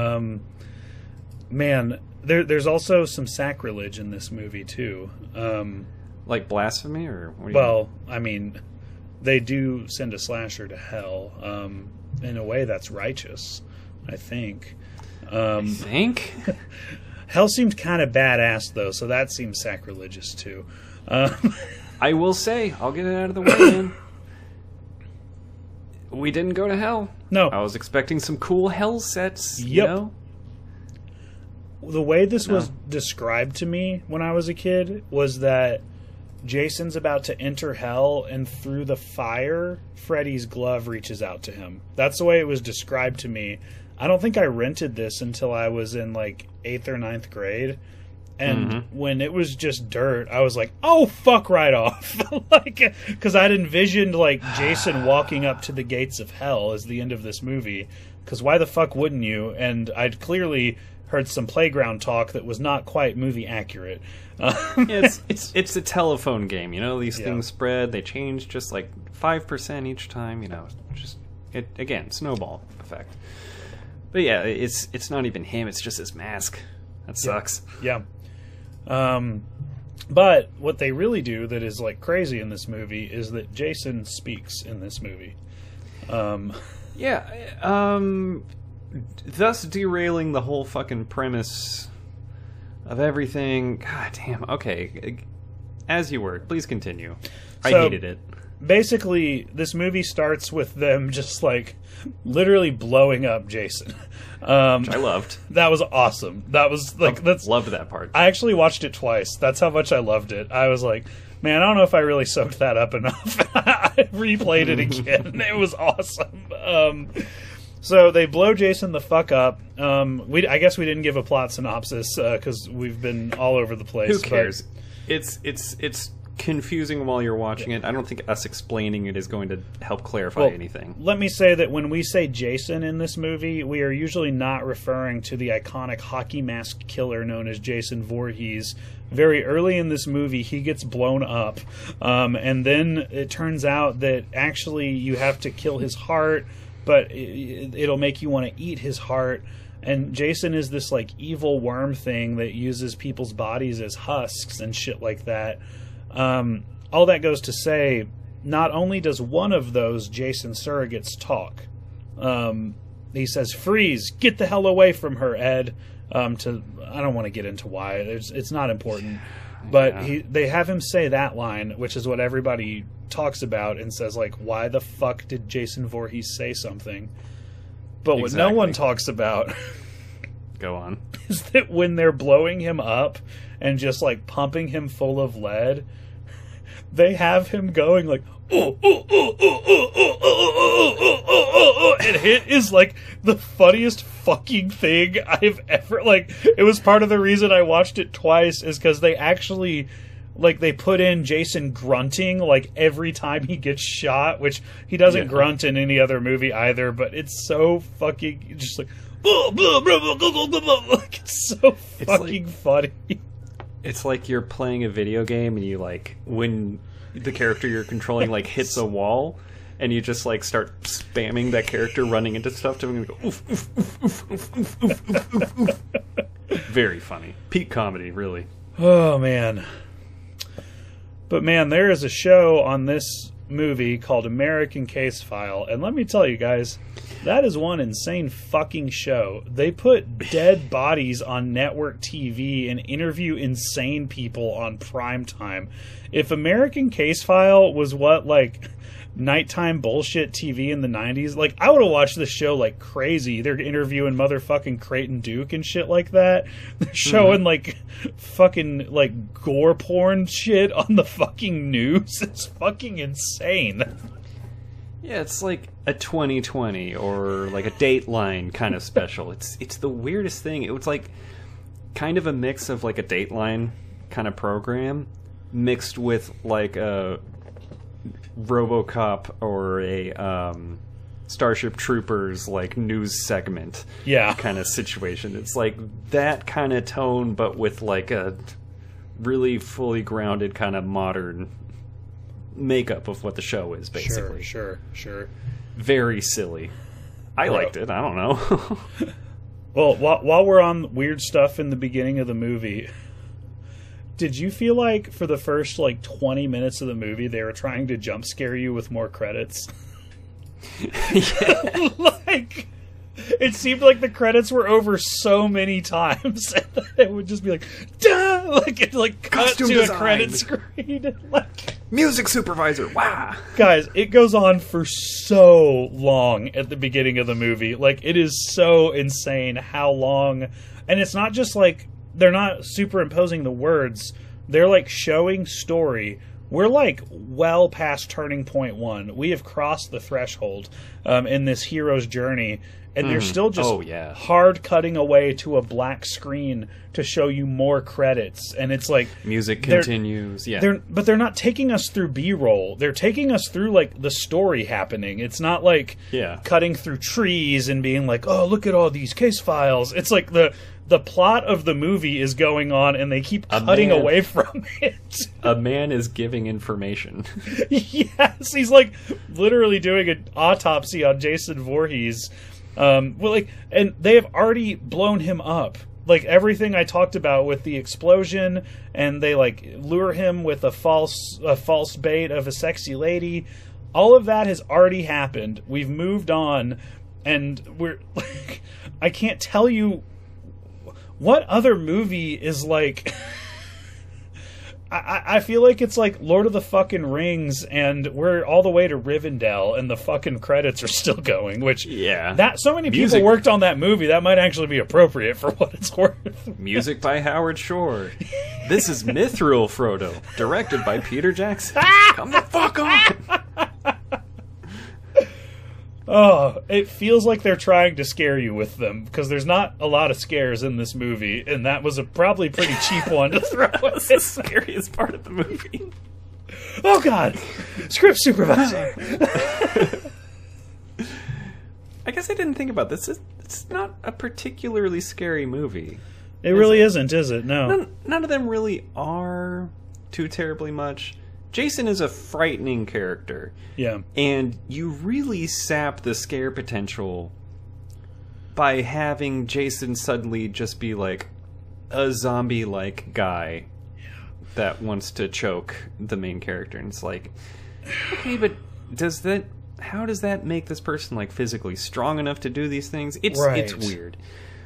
Man, there's also some sacrilege in this movie, too. Like blasphemy, or what do you Well, I mean, they do send a slasher to hell. In a way, that's righteous, I think. I think? Hell seemed kind of badass, though, so that seems sacrilegious, too. I will say, I'll get it out of the way, man. We didn't go to hell. No. I was expecting some cool hell sets, you Yep. know? The way this was described to me when I was a kid was that Jason's about to enter hell, and through the fire, Freddy's glove reaches out to him. That's the way it was described to me. I don't think I rented this until I was in like 8th or 9th grade. And when it was just dirt, I was like, oh, fuck right off. Like, because I'd envisioned like Jason walking up to the gates of hell as the end of this movie. Because why the fuck wouldn't you? And I'd clearly heard some playground talk that was not quite movie accurate. It's a telephone game, you know? These Yeah. things spread, they change just like 5% each time, you know? Just, again, snowball effect. But yeah, it's not even him, it's just his mask. That sucks. Yeah. But what they really do that is like crazy in this movie is that Jason speaks in this movie. Thus derailing the whole fucking premise of everything. God damn. Okay. As you were. Please continue. I So- hated it. Basically, this movie starts with them just like literally blowing up Jason. Which I loved. That was awesome. That was like that's. Loved that part. I actually watched it twice. That's how much I loved it. I was like, man, I don't know if I really soaked that up enough. I replayed it again. It was awesome. So they blow Jason the fuck up. I guess we didn't give a plot synopsis because we've been all over the place. Who cares? It's confusing while you're watching it. I don't think us explaining it is going to help clarify anything. Let me say that when we say Jason in this movie, we are usually not referring to the iconic hockey mask killer known as Jason Voorhees. Very early in this movie, he gets blown up, and then it turns out that actually you have to kill his heart, but it'll make you want to eat his heart. And Jason is this like evil worm thing that uses people's bodies as husks and shit like that. All that goes to say, not only does one of those Jason surrogates talk, he says, "Freeze! Get the hell away from her, Ed." I don't want to get into why. It's not important. But they have him say that line, which is what everybody talks about and says, like, why the fuck did Jason Voorhees say something? But what no one talks about Go on. is that when they're blowing him up and just, like, pumping him full of lead, they have him going, like, and it is, like, the funniest fucking thing I've ever, like, it was part of the reason I watched it twice, is because they actually, like, they put in Jason grunting, like, every time he gets shot, which he doesn't grunt in any other movie either, but it's so fucking, just like, like, it's so fucking funny. It's like you're playing a video game and you, like, when the character you're controlling, like, hits a wall, and you just, like, start spamming that character running into stuff to him and go, oof, oof, oof, oof, oof, oof, oof, oof, oof. Very funny. Peak comedy, really. Oh, man. But, man, there is a show on this movie called American Case File, and let me tell you guys, that is one insane fucking show. They put dead bodies on network TV and interview insane people on prime time. If American Case File was what, like, nighttime bullshit TV in the 90s, like, I would have watched this show like crazy. They're interviewing motherfucking Creighton Duke and shit like that. They're showing like fucking like gore porn shit on the fucking news. It's fucking insane. Yeah, it's like a 2020 or like a Dateline kind of special. It's the weirdest thing. It was like kind of a mix of like a Dateline kind of program mixed with like a RoboCop or a Starship Troopers like news segment kind of situation. It's like that kind of tone, but with like a really fully grounded kind of modern makeup of what the show is, basically. Sure. Very silly. I liked it. I don't know. Well, while we're on weird stuff in the beginning of the movie, did you feel like for the first like 20 minutes of the movie they were trying to jump scare you with more credits? Like, it seemed like the credits were over so many times. It would just be like, duh! Like, it like cut Costume to design. a credit screen. Like, Music supervisor. Wow. guys, it goes on for so long at the beginning of the movie. Like, it is so insane how long. And it's not just like they're not superimposing the words. They're like showing story. We're like well past turning point 1. We have crossed the threshold in this hero's journey. And they're still just hard cutting away to a black screen to show you more credits. And it's like music continues. But they're not taking us through B-roll. They're taking us through like the story happening. It's not like cutting through trees and being like, oh, look at all these case files. It's like the plot of the movie is going on and they keep cutting away from it. A man is giving information. Yes, he's like literally doing an autopsy on Jason Voorhees. And they have already blown him up. Like everything I talked about with the explosion, and they like lure him with a false bait of a sexy lady. All of that has already happened. We've moved on, and we're like, I can't tell you what other movie is like. I feel like it's like Lord of the fucking Rings, and we're all the way to Rivendell, and the fucking credits are still going. Which that so many people worked on that movie, that might actually be appropriate for what it's worth. Music by Howard Shore. This is Mithril Frodo, directed by Peter Jackson. Come the fuck on! Oh, it feels like they're trying to scare you with them, because there's not a lot of scares in this movie, and that was a probably pretty cheap one to throw. That's the scariest part of the movie. Oh god! Script supervisor! I guess I didn't think about this. It's not a particularly scary movie. It really isn't, is it? No. None of them really are too terribly much. Jason is a frightening character. Yeah. And you really sap the scare potential by having Jason suddenly just be like a zombie-like guy that wants to choke the main character. And it's like, okay, but how does that make this person like physically strong enough to do these things? It's weird.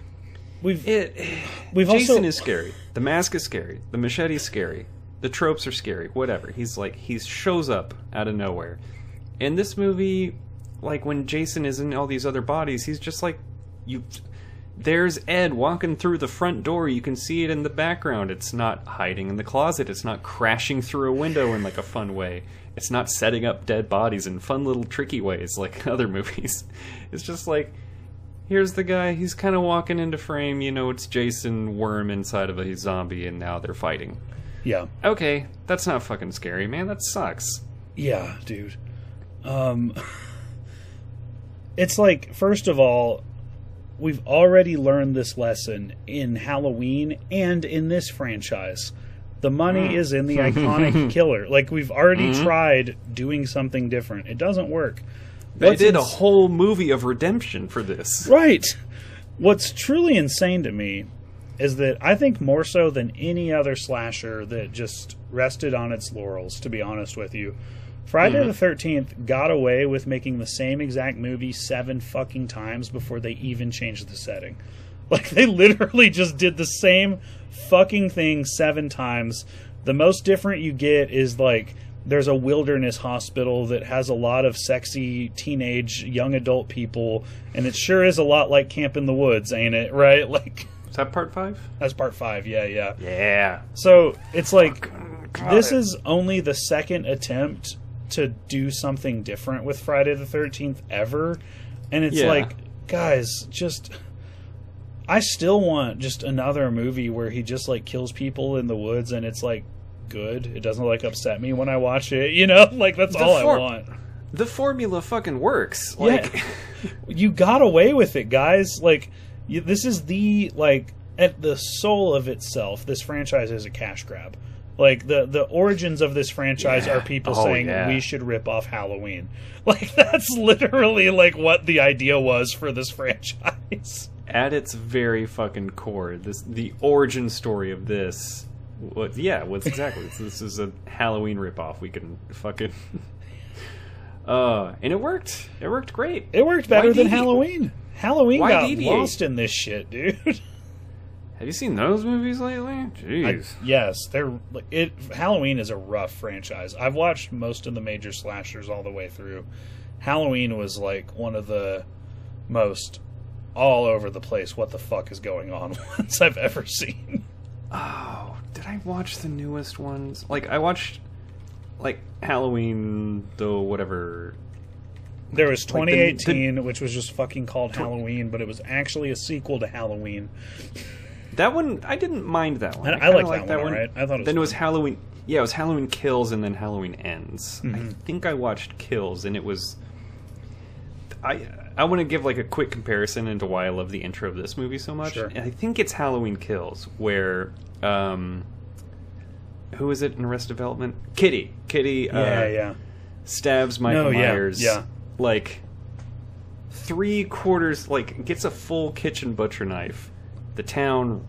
Jason is scary. The mask is scary. The machete is scary. The tropes are scary, whatever. He shows up out of nowhere. In this movie, like when Jason is in all these other bodies, he's just like, there's Ed walking through the front door. You can see it in the background. It's not hiding in the closet. It's not crashing through a window in like a fun way. It's not setting up dead bodies in fun little tricky ways like other movies. It's just like, here's the guy. He's kind of walking into frame. You know, it's Jason Worm inside of a zombie, and now they're fighting. Yeah. Okay, that's not fucking scary, man. That sucks. Yeah, dude. It's like, first of all, we've already learned this lesson in Halloween and in this franchise. The money is in the iconic killer. Like, we've already tried doing something different. It doesn't work. They did a whole movie of redemption for this. Right. What's truly insane to me is that I think more so than any other slasher that just rested on its laurels, to be honest with you, Friday the 13th got away with making the same exact movie 7 fucking times before they even changed the setting. Like, they literally just did the same fucking thing 7 times. The most different you get is, like, there's a wilderness hospital that has a lot of sexy teenage young adult people, and it sure is a lot like Camp in the Woods, ain't it? Right? Like, Is that part 5? that's part 5. Yeah. Yeah. So it's like, Got this it. is only the second attempt to do something different with Friday the 13th ever, and it's Yeah. like, guys, just, I still want just another movie where he just like kills people in the woods and it's like good. It doesn't like upset me when I watch it, you know? Like, that's all I want. The formula fucking works. Like, Yeah. You got away with it, guys. Like, this is the, like, at the soul of itself, this franchise is a cash grab. Like, the origins of this franchise Yeah. are people Oh, saying yeah. we should rip off Halloween. Like, that's literally, like, what the idea was for this franchise. at its very fucking core, the origin story of this was exactly this is a Halloween ripoff. We can fucking and it worked. It worked great. It worked better than Waititi- Halloween. Halloween Why got deviate? lost in this shit, dude. Have you seen those movies lately? Jeez. Yes, they're it. Halloween is a rough franchise. I've watched most of the major slashers all the way through. Halloween was like one of the most all over the place. What the fuck is going on? Ones I've ever seen. Oh, did I watch the newest ones? Like, I watched like Halloween, though, whatever. There was Like 2018, which was just fucking called Halloween, but it was actually a sequel to Halloween. That one, I didn't mind that one. I kinda like liked that one, alright. I thought it was Then it was fun. Halloween. Yeah, it was Halloween Kills and then Halloween Ends. I Mm-hmm. think I watched Kills, and it was. I want to give like a quick comparison into why I love the intro of this movie so much. Sure. And I think it's Halloween Kills, where who is it in Arrested Development? Kitty. Yeah. Stabs Michael No, yeah, Myers. yeah. Like 3/4, like gets a full kitchen butcher knife. The town,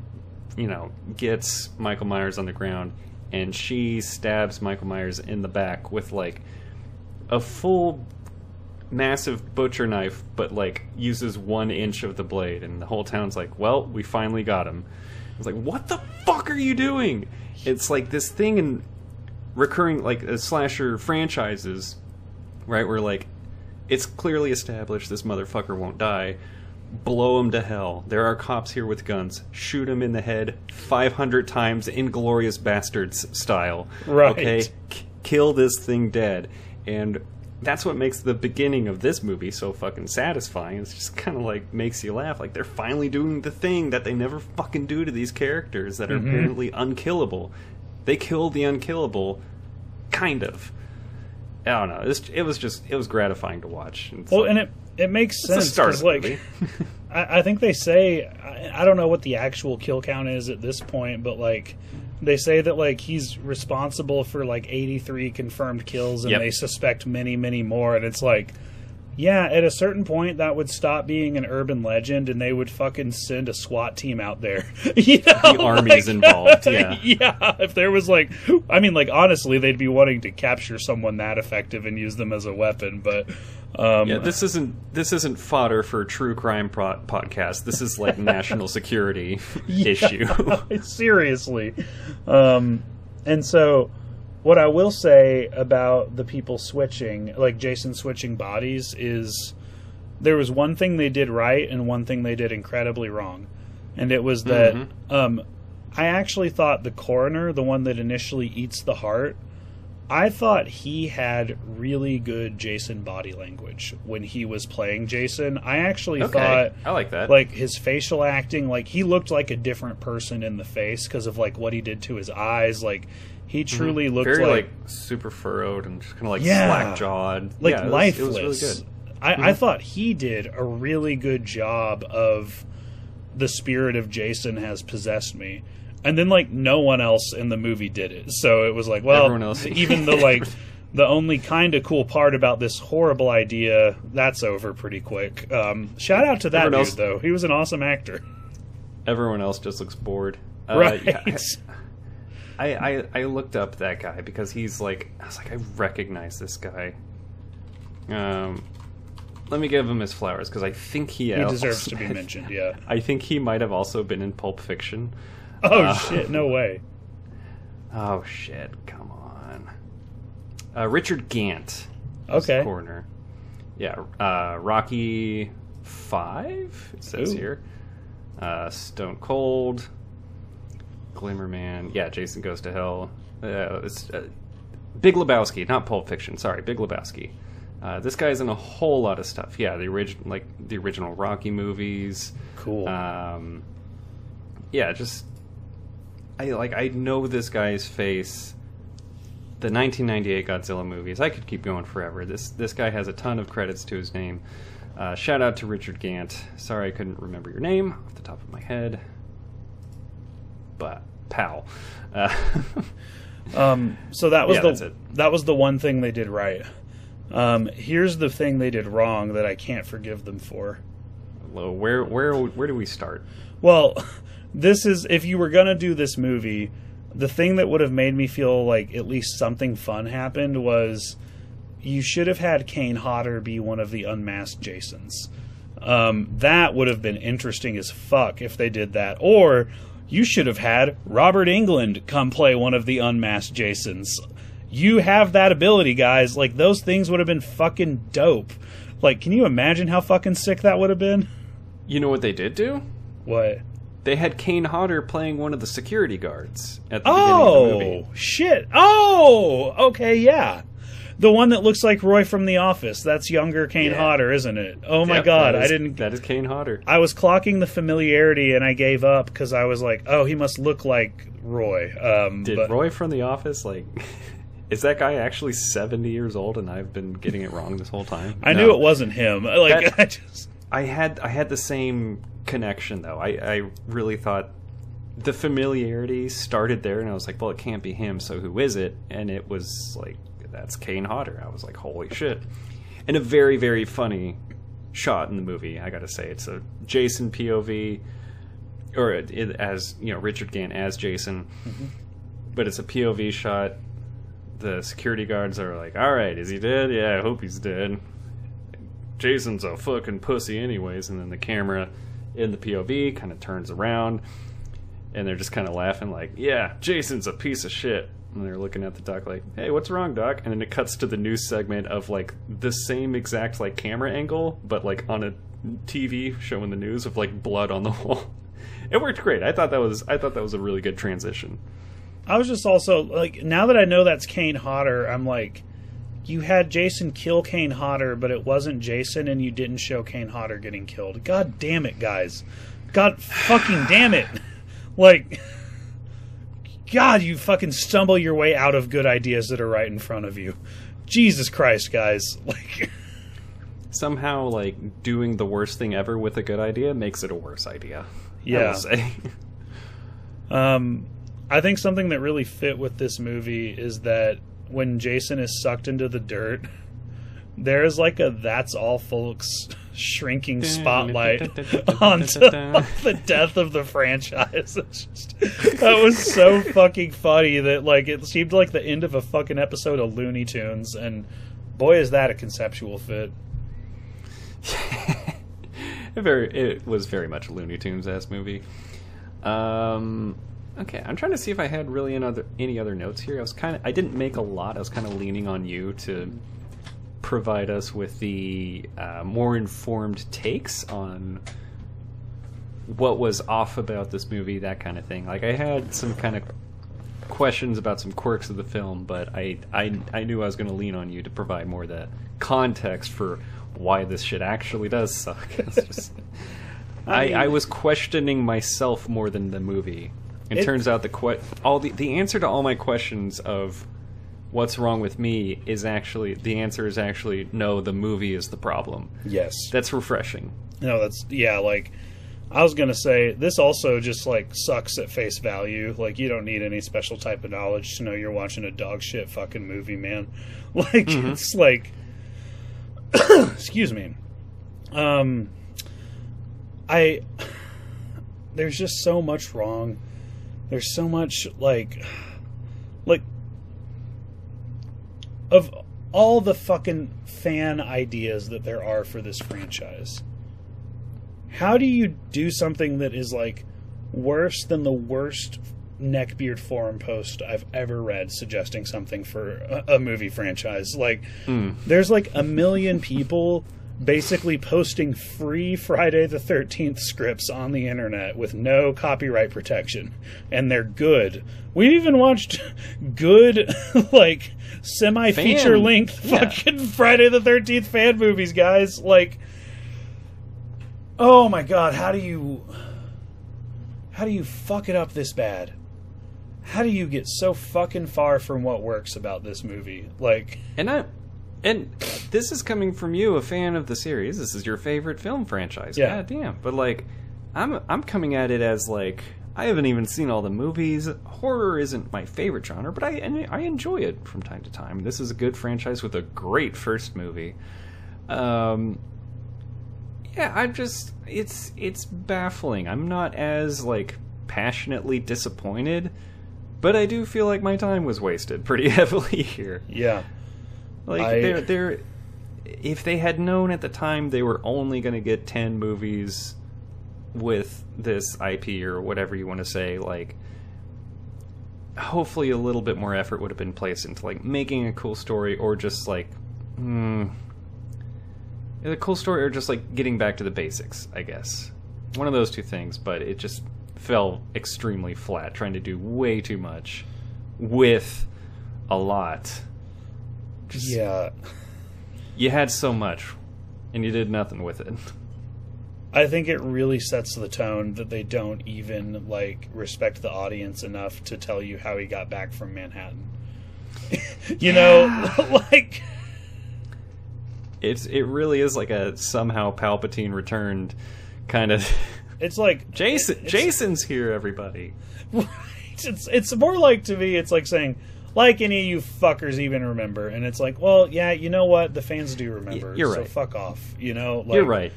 gets Michael Myers on the ground, and she stabs Michael Myers in the back with like a full massive butcher knife, but like uses 1 inch of the blade, and the whole town's like, well, we finally got him. I was like, what the fuck are you doing? It's like this thing in recurring like slasher franchises, right, where like it's clearly established this motherfucker won't die. Blow him to hell. There are cops here with guns. Shoot him in the head 500 times, Inglorious Bastards style. Right. Okay? Kill this thing dead. And that's what makes the beginning of this movie so fucking satisfying. It's just kind of like makes you laugh. Like they're finally doing the thing that they never fucking do to these characters that are apparently unkillable. They kill the unkillable, kind of. I don't know. It was gratifying to watch. It's Well, like- and it makes it's the sense start because, of the like, movie. I think they say, I don't know what the actual kill count is at this point, but like they say that like he's responsible for like 83 confirmed kills, and Yep. they suspect many, many more. And it's like, yeah, at a certain point that would stop being an urban legend, and they would fucking send a SWAT team out there. You know, The army's involved, yeah. Yeah, if there was like, I mean, like honestly, they'd be wanting to capture someone that effective and use them as a weapon, but. Yeah, this isn't fodder for a true crime podcast. This is like national security issue. Seriously. And so, what I will say about the people switching, like Jason switching bodies, is there was one thing they did right and one thing they did incredibly wrong. And it was that I actually thought the coroner, the one that initially eats the heart, I thought he had really good Jason body language when he was playing Jason. I actually thought, I like that. like his facial acting, like he looked like a different person in the face because of like what he did to his eyes. Like he truly looked very like super furrowed and just kind of like Yeah. slack jawed, like yeah, lifeless. It was really good. I thought he did a really good job of the spirit of Jason has possessed me. And then, like, no one else in the movie did it. So it was like, well, Everyone else- even the, like, the only kind of cool part about this horrible idea, that's over pretty quick. Shout out to that Everyone dude, else- though. He was an awesome actor. Everyone else just looks bored. Right. Yeah, I looked up that guy because he's like, I was like, I recognize this guy. Let me give him his flowers because I think he deserves to be mentioned. Yeah, I think he might have also been in Pulp Fiction. Oh shit! No way. Oh shit! Come on. Richard Gant. Okay. Corner. Yeah. Rocky 5. It says here. Stone Cold. Glimmer Man. Yeah. Jason Goes to Hell. It's Big Lebowski, not Pulp Fiction. Sorry, Big Lebowski. This guy's in a whole lot of stuff. Yeah, the original Rocky movies. Cool. Yeah, just I know this guy's face. The 1998 Godzilla movies. I could keep going forever. This guy has a ton of credits to his name. Shout out to Richard Gant. Sorry I couldn't remember your name off the top of my head. But pal. So that was the one thing they did right. Here's the thing they did wrong that I can't forgive them for. Well, where do we start? Well, this is, if you were gonna do this movie, the thing that would have made me feel like at least something fun happened was you should have had Kane Hodder be one of the unmasked Jasons. That would have been interesting as fuck if they did that. Or you should have had Robert Englund come play one of the unmasked Jasons. You have that ability, guys. Like, those things would have been fucking dope. Like, can you imagine how fucking sick that would have been? You know what they did do? What? They had Kane Hodder playing one of the security guards at the beginning of the movie. Oh, shit. Oh, okay, yeah. The one that looks like Roy from The Office. That's younger Kane Hodder, isn't it? Oh my god, That is Kane Hodder. I was clocking the familiarity and I gave up because I was like, oh, he must look like Roy. Roy from The Office, like... Is that guy actually 70 years old and I've been getting it wrong this whole time? I knew it wasn't him. Like, I had the same connection though. I really thought the familiarity started there and I was like, well, it can't be him, so who is it? And it was like, that's Kane Hodder. I was like, holy shit. And a very, very funny shot in the movie, I gotta say. It's a Jason POV, or as, you know, Richard Gant as Jason. Mm-hmm. But it's a POV shot. The security guards are like, alright, is he dead? Yeah, I hope he's dead. Jason's a fucking pussy anyways. And then the camera in the POV kind of turns around and they're just kind of laughing like, yeah, Jason's a piece of shit. And they're looking at the doc like, hey, what's wrong, doc? And then it cuts to the news segment of like the same exact like camera angle, but like on a TV showing the news of like blood on the wall. It worked great. I thought that was a really good transition. I was just also like, now that I know that's Kane Hodder, I'm like, you had Jason kill Kane Hodder, but it wasn't Jason, and you didn't show Kane Hodder getting killed. God damn it, guys. God fucking damn it. Like, God, you fucking stumble your way out of good ideas that are right in front of you. Jesus Christ, guys. Like, somehow, like, doing the worst thing ever with a good idea makes it a worse idea. Yeah. I will say. I think something that really fit with this movie is that when Jason is sucked into the dirt, there is like a "That's All, Folks" shrinking spotlight onto the death of the franchise. That was so fucking funny that like it seemed like the end of a fucking episode of Looney Tunes, and boy, is that a conceptual fit. It was very much a Looney Tunes-ass movie. Okay, I'm trying to see if I had really any other notes here. I didn't make a lot. I was kind of leaning on you to provide us with the more informed takes on what was off about this movie, that kind of thing. Like, I had some kind of questions about some quirks of the film, but I knew I was going to lean on you to provide more of the context for why this shit actually does suck. I was questioning myself more than the movie. It turns out the answer to all my questions of what's wrong with me is actually, the answer is actually no, the movie is the problem. Yes. That's refreshing. No, that's, yeah, like, I was going to say, this also just, like, sucks at face value. Like, you don't need any special type of knowledge to know you're watching a dog shit fucking movie, man. Like, It's like, excuse me. There's just so much wrong. There's so much, like, of all the fucking fan ideas that there are for this franchise, how do you do something that is like worse than the worst neckbeard forum post I've ever read suggesting something for a movie franchise? Like, there's like a million people basically posting free Friday the 13th scripts on the internet with no copyright protection, and they're good. We've even watched good, like, semi-feature length fucking Friday the 13th fan movies, guys. Like, oh my god, how do you fuck it up this bad? How do you get so fucking far from what works about this movie? Like, and this is coming from you, a fan of the series. This is your favorite film franchise. Yeah. God damn. But like, I'm coming at it as like, I haven't even seen all the movies. Horror isn't my favorite genre, but I enjoy it from time to time. This is a good franchise with a great first movie. Yeah, it's baffling. I'm not as like passionately disappointed, but I do feel like my time was wasted pretty heavily here. yeah. Like, they're if they had known at the time they were only going to get 10 movies with this IP or whatever you want to say, like, hopefully a little bit more effort would have been placed into, like, making a cool story, or just, like, a cool story, or just, like, getting back to the basics, I guess. One of those two things, but it just fell extremely flat, trying to do way too much with a lot. Yeah. You had so much, and you did nothing with it. I think it really sets the tone that they don't even, like, respect the audience enough to tell you how he got back from Manhattan. You know, like... It really is like a somehow Palpatine returned kind of... It's like... Jason's here, everybody. Right. It's more like, to me, it's like saying... Like any of you fuckers even remember. And it's like, well, yeah, you know what? The fans do remember. You're right. So fuck off. You know? Like, you're right.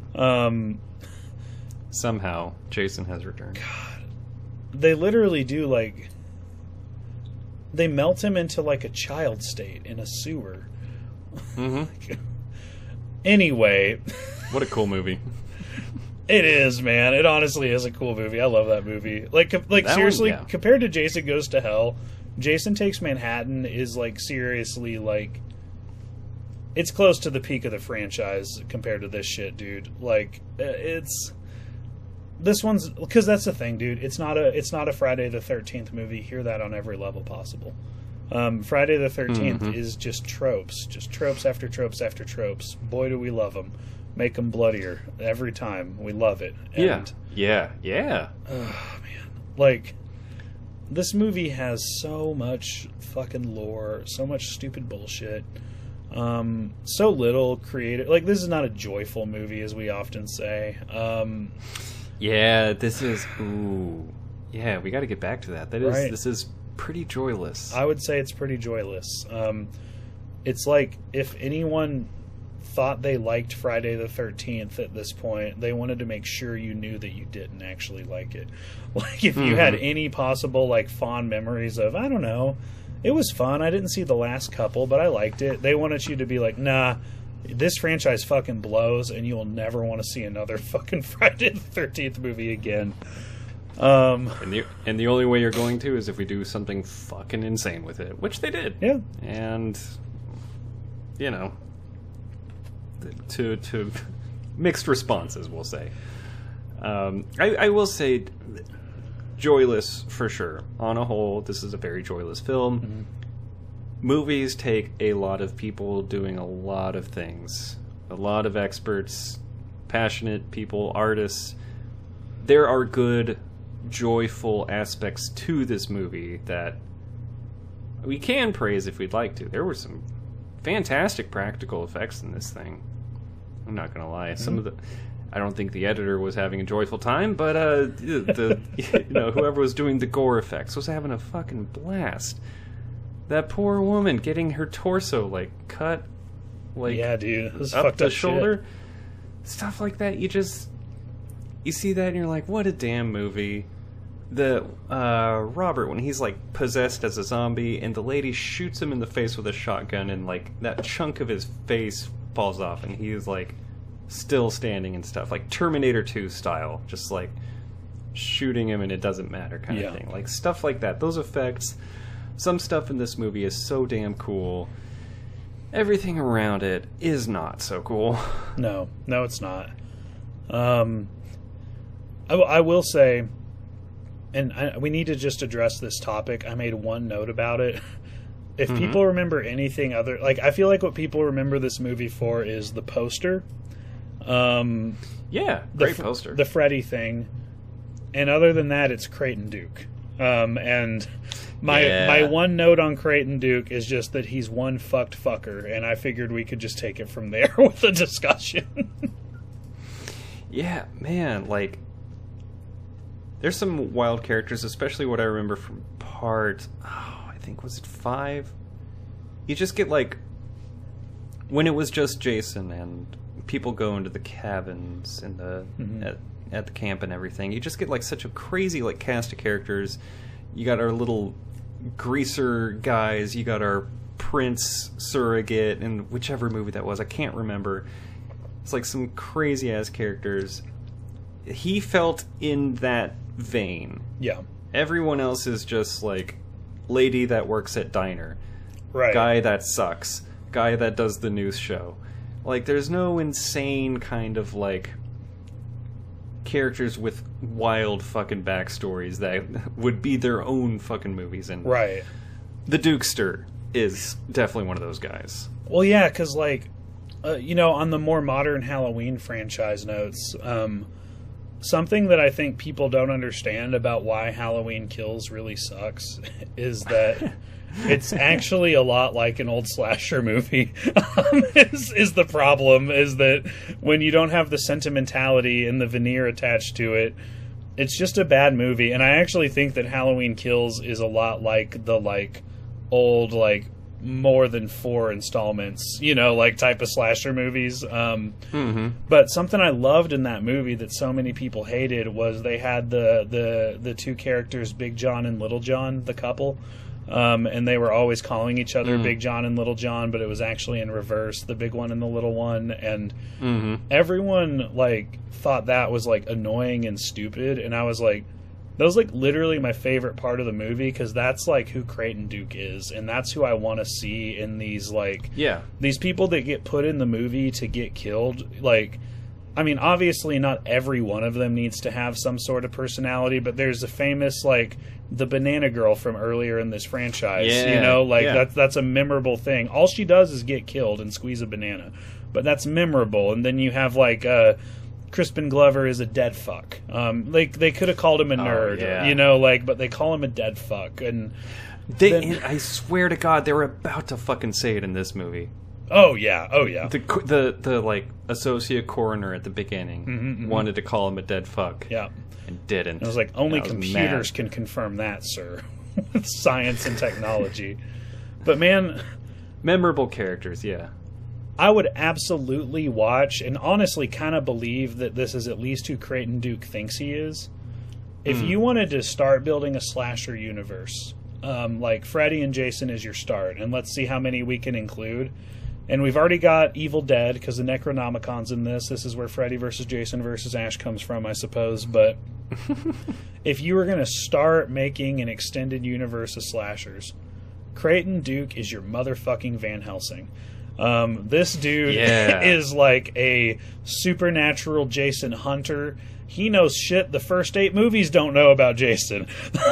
Somehow, Jason has returned. God. They literally do, like... They melt him into, like, a child state in a sewer. Mm-hmm. Anyway. What a cool movie. It is, man. It honestly is a cool movie. I love that movie. Like seriously, one, yeah. Compared to Jason Goes to Hell... Jason Takes Manhattan is, like, seriously, like... It's close to the peak of the franchise compared to this shit, dude. Like, it's... This one's... Because that's the thing, dude. It's not a Friday the 13th movie. Hear that on every level possible. Friday the 13th is just tropes. Just tropes after tropes after tropes. Boy, do we love them. Make them bloodier every time. We love it. And, Yeah. Oh, man. Like... This movie has so much fucking lore, so much stupid bullshit, so little creative. Like, this is not a joyful movie, as we often say. Yeah, this is... Ooh. Yeah, we got to get back to that. Right. This is pretty joyless. I would say it's pretty joyless. It's like, if anyone thought they liked Friday the 13th at this point, they wanted to make sure you knew that you didn't actually like it. Like, if you had any possible, like, fond memories of, I don't know, it was fun, I didn't see the last couple, but I liked it, they wanted you to be like, nah, this franchise fucking blows, and you'll never want to see another fucking Friday the 13th movie again. And the only way you're going to is if we do something fucking insane with it, which they did. Yeah. And, you know... To mixed responses, we'll say. I will say joyless for sure. On a whole, this is a very joyless film. Mm-hmm. Movies take a lot of people doing a lot of things. A lot of experts, passionate people, artists. There are good, joyful aspects to this movie that we can praise if we'd like to. There were some fantastic practical effects in this thing. I'm not gonna lie. Some of the, I don't think the editor was having a joyful time, but whoever was doing the gore effects was having a fucking blast. That poor woman getting her torso like cut, like yeah, dude, this up fucked the up shoulder, shit. Stuff like that. You see that and you're like, what a damn movie. the Robert, when he's like possessed as a zombie and the lady shoots him in the face with a shotgun and like that chunk of his face falls off and he's like still standing and stuff, like Terminator 2 style, just like shooting him and it doesn't matter kind of thing. Like stuff like that. Those effects, some stuff in this movie is so damn cool. Everything around it is not so cool. No, it's not. I will say, and we need to just address this topic. I made one note about it. If people remember anything other, like, I feel like what people remember this movie for is the poster. Yeah, great poster. The Freddy thing. And other than that, it's Creighton Duke. And my one note on Creighton Duke is just that he's one fucked fucker, and I figured we could just take it from there with the discussion. Yeah, man, like, there's some wild characters, especially what I remember from I think, was it 5? You just get, like, when it was just Jason and people go into the cabins in the at the camp and everything, you just get, like, such a crazy, like, cast of characters. You got our little greaser guys, you got our prince surrogate in whichever movie that was, I can't remember. It's like some crazy-ass characters. He felt in that vein. Yeah. Everyone else is just like lady that works at diner. Right. Guy that sucks. Guy that does the news show. Like, there's no insane kind of, like, characters with wild fucking backstories that would be their own fucking movies. And right. The Dukester is definitely one of those guys. Well, yeah, because, like, on the more modern Halloween franchise notes, something that I think people don't understand about why Halloween Kills really sucks is that it's actually a lot like an old slasher movie. Is the problem, is that when you don't have the sentimentality and the veneer attached to it, it's just a bad movie. And I actually think that Halloween Kills is a lot like the, like, old, like, more than 4 installments, like, type of slasher movies. But something I loved in that movie that so many people hated was they had the two characters, Big John and Little John, the couple, and they were always calling each other Big John and Little John, but it was actually in reverse, the big one and the little one, and everyone, like, thought that was, like, annoying and stupid, and I was like, that was, like, literally my favorite part of the movie, because that's, like, who Creighton Duke is, and that's who I want to see in these, like... Yeah. These people that get put in the movie to get killed, like... I mean, obviously not every one of them needs to have some sort of personality, but there's a famous, like, the banana girl from earlier in this franchise, that's a memorable thing. All she does is get killed and squeeze a banana, but that's memorable. And then you have, like, Crispin Glover is a dead fuck. They could have called him a nerd, but they call him a dead fuck. And I swear to God, they were about to fucking say it in this movie. Oh yeah. The like associate coroner at the beginning wanted to call him a dead fuck. Yeah. And didn't. And I was like, only computers can confirm that, sir. With science and technology. But man, memorable characters, yeah. I would absolutely watch and honestly kind of believe that this is at least who Creighton Duke thinks he is. If you wanted to start building a slasher universe, like Freddy and Jason is your start, and let's see how many we can include. And we've already got Evil Dead, because the Necronomicon's in this. This is where Freddy versus Jason versus Ash comes from, I suppose. But if you were going to start making an extended universe of slashers, Creighton Duke is your motherfucking Van Helsing. This dude is like a supernatural Jason Hunter. He knows shit the first 8 movies don't know about Jason.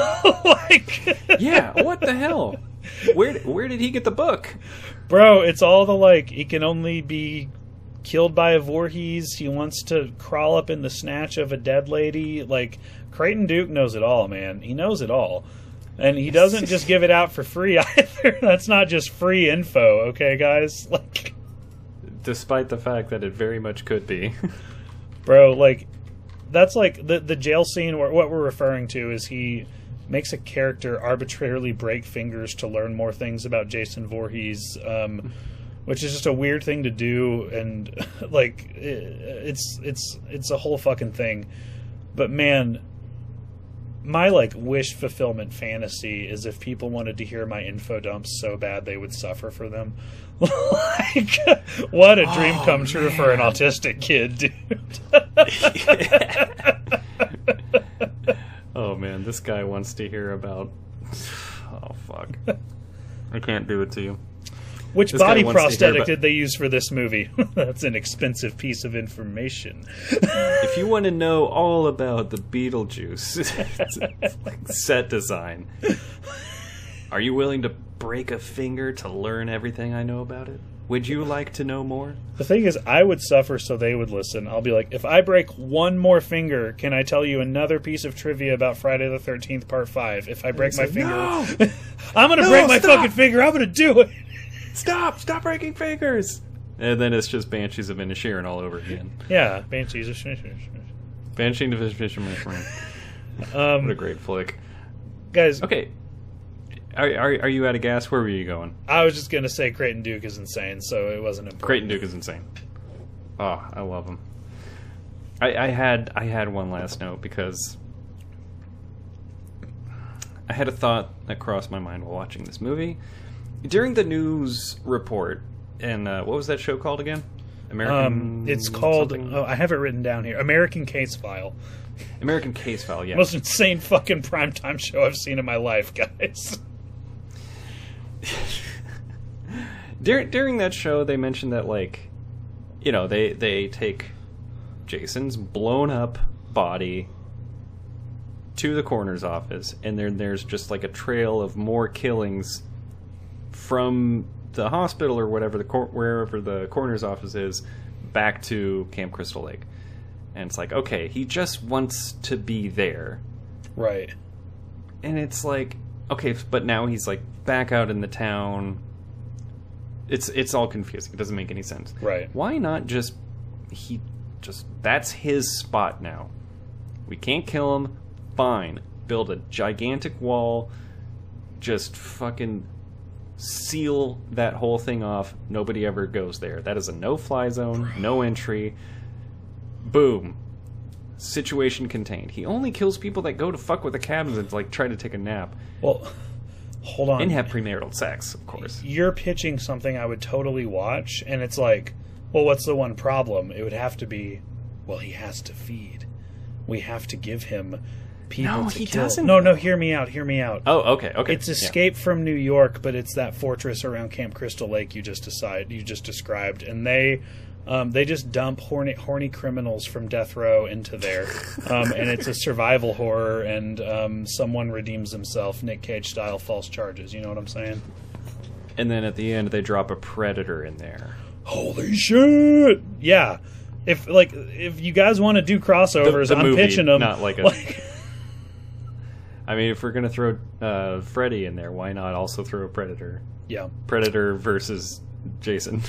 Yeah, what the hell? Where did he get the book? Bro, it's all the, like, he can only be killed by a Voorhees. He wants to crawl up in the snatch of a dead lady. Like, Creighton Duke knows it all, man. He knows it all. And he doesn't just give it out for free either. That's not just free info, okay, guys? Like, despite the fact that it very much could be. Bro, like, that's like the jail scene where what we're referring to is he makes a character arbitrarily break fingers to learn more things about Jason Voorhees, which is just a weird thing to do, and like it's a whole fucking thing. But man, my like wish fulfillment fantasy is if people wanted to hear my info dumps so bad they would suffer for them. Like, what a dream come true for an autistic kid, dude. Oh man, this guy wants to hear about. Oh fuck! I can't do it to you. Which This body guy wants to hear prosthetic about- did they use for this movie? That's an expensive piece of information. If you want to know all about the Beetlejuice set design, are you willing to break a finger to learn everything I know about it? Would you like to know more? The thing is, I would suffer so they would listen. I'll be like, if I break one more finger, can I tell you another piece of trivia about Friday the 13th, Part 5? If I break my say, finger, "No! I'm going to break my stop! fucking finger. I'm going to do it. Stop breaking fingers! And then it's just Banshees of Inisherin all over again. Yeah, Banshees. Banshee of Inisherin. What a great flick. Guys, Okay. Are you out of gas? Where were you going? I was just going to say Creighton Duke is insane, so it wasn't important. Creighton Duke is insane. Oh, I love him. I had one last note because I had a thought that crossed my mind while watching this movie. During the news report, and what was that show called again? American. It's called, something? I have it written down here, American Case File. American Case File. Yeah. Most insane fucking primetime show I've seen in my life, guys. During that show, they mentioned that, like, you know, they take Jason's blown up body to the coroner's office, and then there's just like a trail of more killings from the hospital or whatever wherever the coroner's office is back to Camp Crystal Lake. And it's like, okay, he just wants to be there. Right. And it's like, okay, but now he's like back out in the town. It's all confusing. It doesn't make any sense. Right. Why not just that's his spot now. We can't kill him. Fine. Build a gigantic wall. Just fucking seal that whole thing off. Nobody ever goes there. That is a no-fly zone, no entry. Boom. Situation contained. He only kills people that go to fuck with the cabins and like try to take a nap. Well, hold on. And have premarital sex, of course. You're pitching something I would totally watch, and it's like, well, what's the one problem? It would have to be, well, he has to feed. We have to give him people No, to he kill. doesn't. No, hear me out. Oh, okay. It's Escape from New York, but it's that fortress around Camp Crystal Lake you just described, and they just dump horny criminals from death row into there, and it's a survival horror, and someone redeems himself, Nick Cage style, false charges. You know what I'm saying? And then at the end, they drop a predator in there. Holy shit! Yeah, if you guys want to do crossovers, The I'm movie, pitching them. not like a. I mean, if we're gonna throw Freddy in there, why not also throw a predator? Yeah. Predator versus Jason.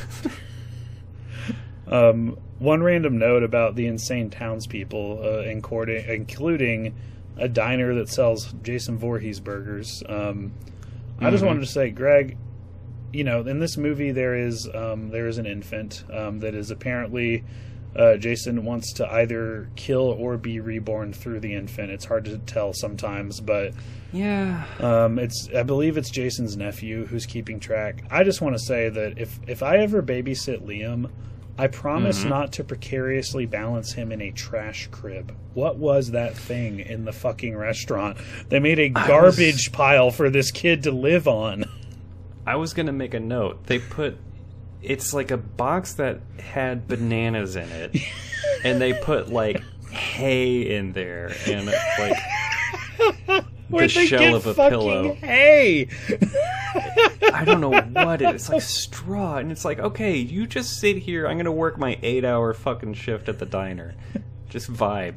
One random note about the insane townspeople, including a diner that sells Jason Voorhees burgers. I just wanted to say, Greg, you know, in this movie there is an infant that is apparently Jason wants to either kill or be reborn through the infant. It's hard to tell sometimes, but Yeah. I believe it's Jason's nephew who's keeping track. I just want to say that if I ever babysit Liam, I promise not to precariously balance him in a trash crib. What was that thing in the fucking restaurant? They made a garbage pile for this kid to live on. I was gonna make a note. They put it's like a box that had bananas in it, and they put like hay in there and like the shell of a pillow. Hay. I don't know what it is. It's like straw, and it's like, okay, you just sit here. I'm gonna work my 8-hour fucking shift at the diner. Just vibe.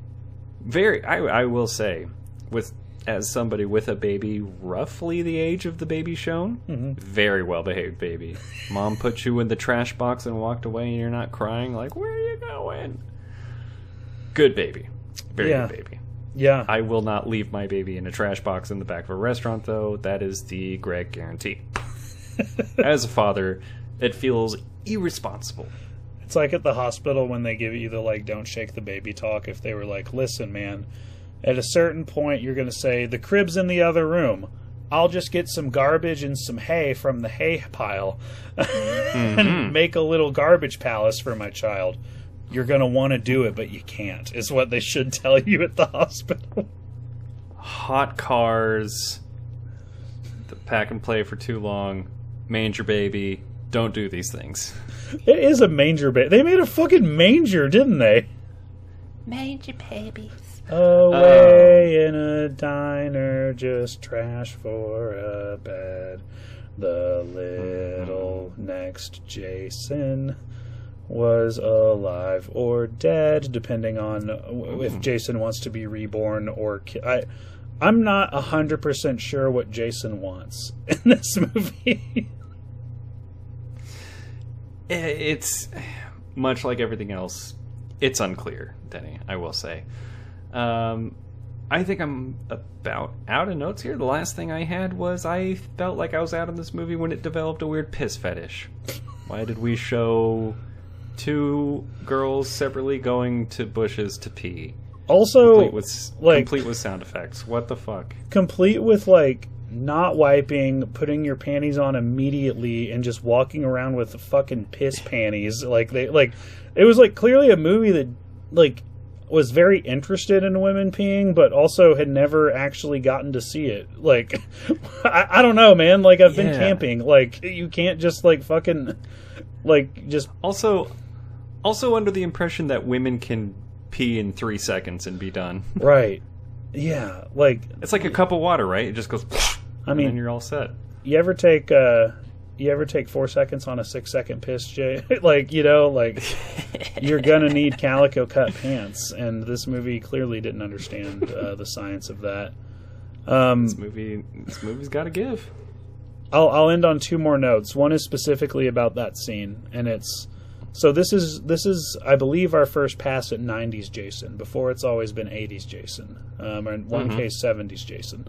I will say, as somebody with a baby roughly the age of the baby shown, very well behaved baby. Mom put you in the trash box and walked away, and you're not crying. Like, where are you going? Good baby, very good baby. Yeah. I will not leave my baby in a trash box in the back of a restaurant, though. That is the Greg guarantee. As a father, it feels irresponsible. It's like at the hospital when they give you the, like, don't shake the baby talk. If they were like, listen, man, At a certain point, you're going to say, the crib's in the other room. I'll just get some garbage and some hay from the hay pile and make a little garbage palace for my child. You're going to want to do it, but you can't, is what they should tell you at the hospital. Hot cars, the pack and play for too long, manger baby. Don't do these things. It is a manger baby. They made a fucking manger, didn't they? Manger babies. Away in a diner, just trash for a bed. The little next Jason was alive or dead, depending on if Jason wants to be reborn or I'm not 100% sure what Jason wants in this movie. It's much like everything else. It's unclear, Denny, I will say. I think I'm about out of notes here. The last thing I had was I felt like I was out in this movie when it developed a weird piss fetish. Why did we show two girls separately going to bushes to pee? Also, complete with sound effects. What the fuck? Complete with, like, not wiping, putting your panties on immediately, and just walking around with the fucking piss panties. It was, like, clearly a movie that, like, was very interested in women peeing, but also had never actually gotten to see it. Like, I don't know, man. Like, I've been camping. Like, you can't just, like, fucking, like, just... Also under the impression that women can pee in 3 seconds and be done. Right. Yeah, like... It's like a cup of water, right? It just goes... and then you're all set. You ever take 4 seconds on a 6-second piss, Jay? Like, you know, like, you're gonna need calico cut pants, and this movie clearly didn't understand the science of that. This movie's got to give. I'll end on 2 more notes. One is specifically about that scene, and it's... So this is I believe our first pass at 90s Jason. Before it's always been 80s Jason, or in one case 70s Jason.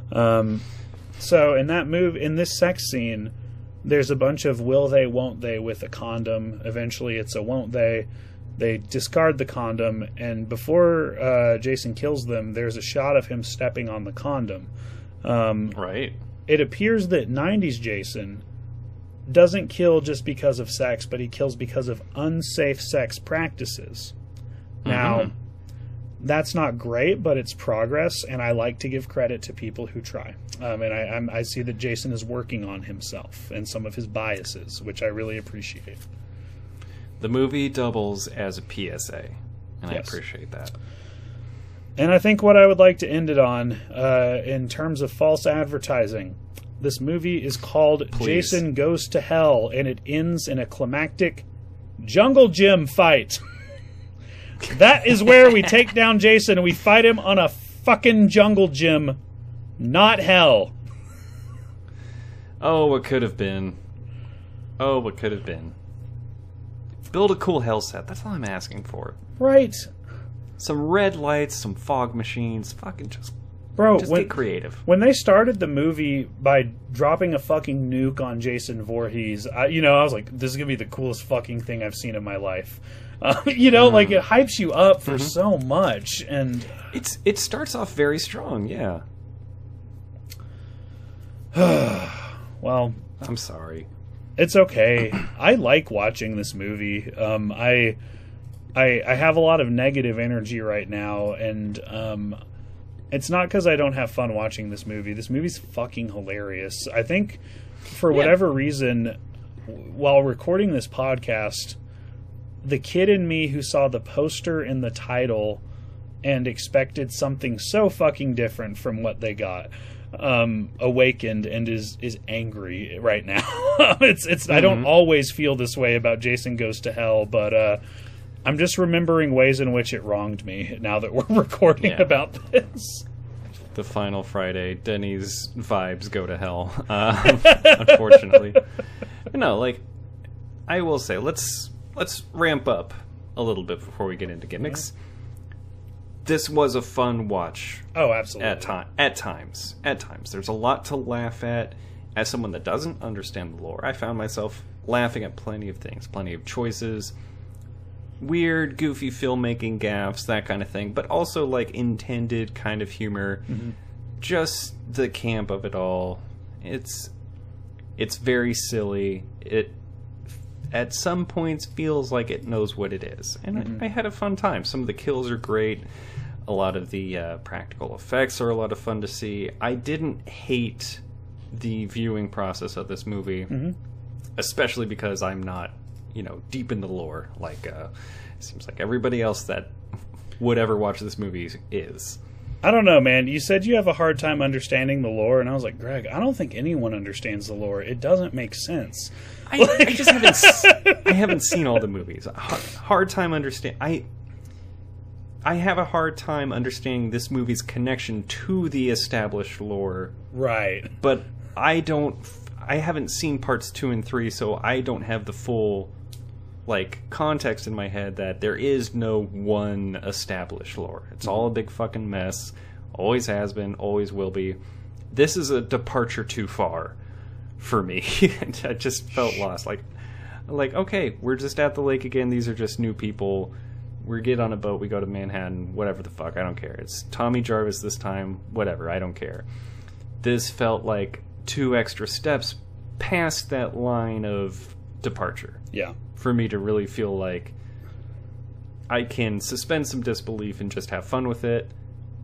So in this sex scene, there's a bunch of will they, won't they with a condom. Eventually it's a won't they. They discard the condom, and before Jason kills them, there's a shot of him stepping on the condom. Right. It appears that 90s Jason doesn't kill just because of sex, but he kills because of unsafe sex practices. Now, that's not great, but it's progress, and I like to give credit to people who try. And I see that Jason is working on himself and some of his biases, which I really appreciate. The movie doubles as a PSA, and Yes. I appreciate that. And I think what I would like to end it on, in terms of false advertising, this movie is called Please. Jason Goes to Hell, and it ends in a climactic jungle gym fight. That is where we take down Jason and we fight him on a fucking jungle gym, not hell. Oh, what could have been. Oh, what could have been. Build a cool hell set. That's all I'm asking for. Right. Some red lights, some fog machines. Fucking just get creative. When they started the movie by dropping a fucking nuke on Jason Voorhees, I was like, this is going to be the coolest fucking thing I've seen in my life. Like, it hypes you up for so much. And it starts off very strong, yeah. Well, I'm sorry. it's okay. I like watching this movie. I have a lot of negative energy right now, and it's not because I don't have fun watching this movie. This movie's fucking hilarious. I think for whatever reason, while recording this podcast, the kid in me who saw the poster and the title and expected something so fucking different from what they got awakened and is angry right now. I don't always feel this way about Jason Goes to Hell, but I'm just remembering ways in which it wronged me now that we're recording about this. The final Friday, Denny's vibes go to hell, unfortunately. No, like, I will say, let's ramp up a little bit before we get into gimmicks. Mm-hmm. This was a fun watch. Oh, absolutely. At times. There's a lot to laugh at. As someone that doesn't understand the lore, I found myself laughing at plenty of things, plenty of choices. weird, goofy filmmaking gaffes, that kind of thing, but also like intended kind of humor. Just the camp of it all. It's very silly. It at some points feels like it knows what it is, and I had a fun time. Some of the kills are great. A lot of the practical effects are a lot of fun to see. I didn't hate the viewing process of this movie, especially because I'm not, deep in the lore like it seems like everybody else that would ever watch this movie is. I don't know, man. You said you have a hard time understanding the lore, and I was like, Greg, I don't think anyone understands the lore. It doesn't make sense. I just haven't seen all the movies. Hard time understand. I have a hard time understanding this movie's connection to the established lore. Right. But I haven't seen parts 2 and 3, so I don't have the full context in my head that there is no one established lore. It's all a big fucking mess. Always has been, always will be. This is a departure too far for me. I just felt lost. Like, okay, we're just at the lake again. These are just new people. We get on a boat, we go to Manhattan, whatever the fuck, I don't care. It's Tommy Jarvis this time, whatever, I don't care. This felt like 2 extra steps past that line of departure. Yeah. For me to really feel like I can suspend some disbelief and just have fun with it.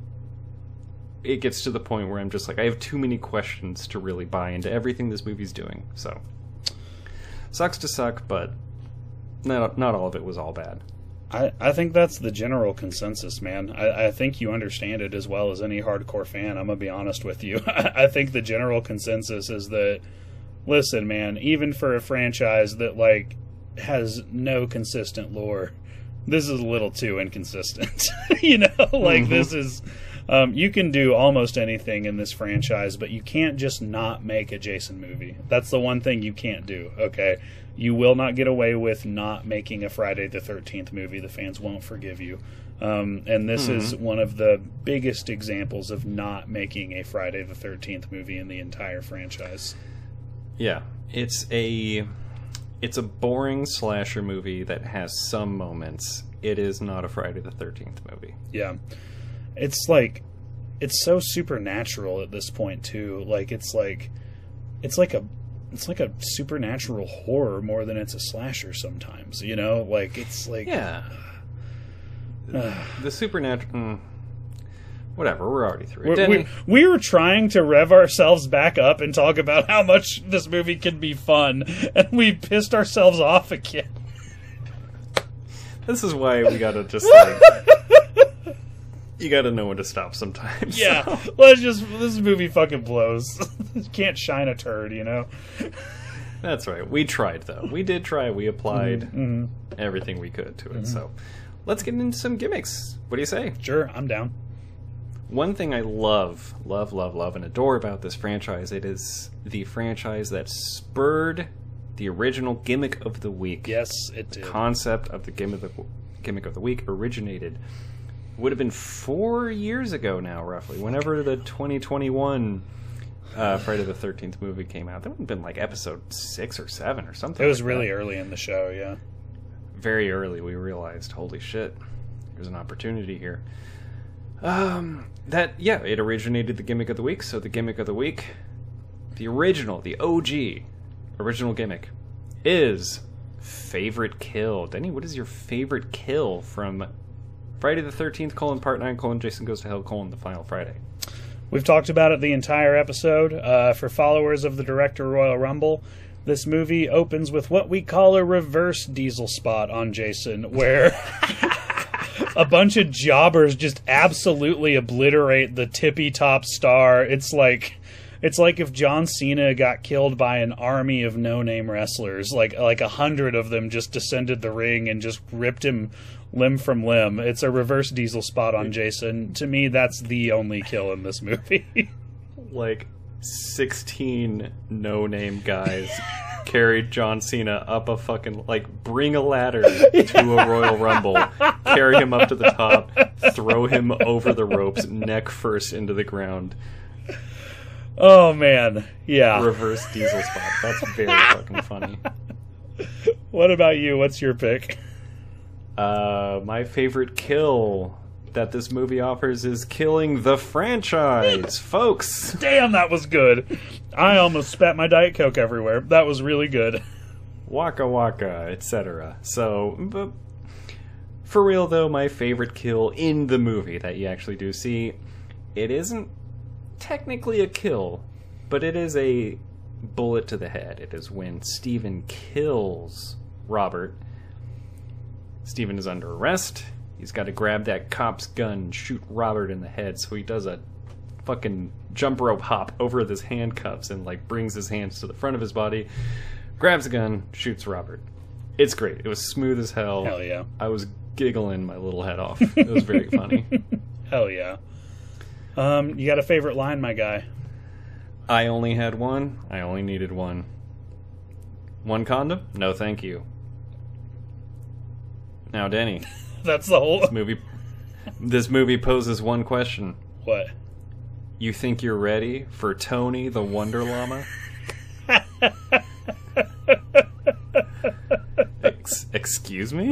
It gets to the point where I'm just like, I have too many questions to really buy into everything this movie's doing. So, sucks to suck, but not all of it was all bad. I think that's the general consensus, man. I think you understand it as well as any hardcore fan. I'm going to be honest with you. I think the general consensus is that, listen, man, even for a franchise that, has no consistent lore, this is a little too inconsistent. This is... you can do almost anything in this franchise, but you can't just not make a Jason movie. That's the one thing you can't do, okay? You will not get away with not making a Friday the 13th movie. The fans won't forgive you. And this is one of the biggest examples of not making a Friday the 13th movie in the entire franchise. Yeah, it's a boring slasher movie that has some moments. It is not a Friday the 13th movie. Yeah. It's so supernatural at this point too. It's like a supernatural horror more than it's a slasher sometimes, Yeah. The supernatural... whatever, we're already through it. We were trying to rev ourselves back up and talk about how much this movie can be fun, and we pissed ourselves off again. This is why we gotta just, you gotta know when to stop sometimes. Yeah, so. This movie fucking blows. You can't shine a turd, That's right. We tried, though. We did try. We applied everything we could to it. So let's get into some gimmicks. What do you say? Sure, I'm down. One thing I love, and adore about this franchise, it is the franchise that spurred the original gimmick of the week. Yes, it did. The concept of the gimmick of the week originated... would have been 4 years ago now, roughly. Whenever the 2021 Friday the 13th movie came out, that would have been episode 6 or 7 or something. It was really early in the show, yeah. Very early, we realized, holy shit, there's an opportunity here. It originated the gimmick of the week. So the gimmick of the week, the OG original gimmick, is favorite kill. Denny, what is your favorite kill from Friday the 13th, Part 9, Jason Goes to Hell, the Final Friday? We've talked about it the entire episode. For followers of the director Royal Rumble, this movie opens with what we call a reverse Diesel spot on Jason, where a bunch of jobbers just absolutely obliterate the tippy-top star. It's like if John Cena got killed by an army of no-name wrestlers. Like 100 of them just descended the ring and just ripped him limb from limb. It's a reverse Diesel spot on Jason. To me, that's the only kill in this movie. 16 no-name guys carried John Cena up a fucking... bring a ladder to a Royal Rumble, carry him up to the top, throw him over the ropes, neck first into the ground. Oh, man. Yeah. Reverse Diesel spot. That's very fucking funny. What about you? What's your pick? My favorite kill that this movie offers is killing the franchise, folks. Damn, that was good. I almost spat my Diet Coke everywhere. That was really good. Waka waka, etc. So, but for real though, my favorite kill in the movie that you actually do see, it isn't technically a kill, but it is a bullet to the head. It is when Steven kills Robert. Steven is under arrest. He's got to grab that cop's gun and shoot Robert in the head, so he does a fucking jump rope hop over his handcuffs and like brings his hands to the front of his body, grabs a gun, shoots Robert. It's great. It was smooth as hell. Hell yeah. I was giggling my little head off. It was very funny. Hell yeah. You got a favorite line, my guy? I only had one. I only needed one. One condom? No, thank you. Now, Denny. That's the whole... This movie poses one question. What? You think you're ready for Tony the Wonder Llama? Excuse me?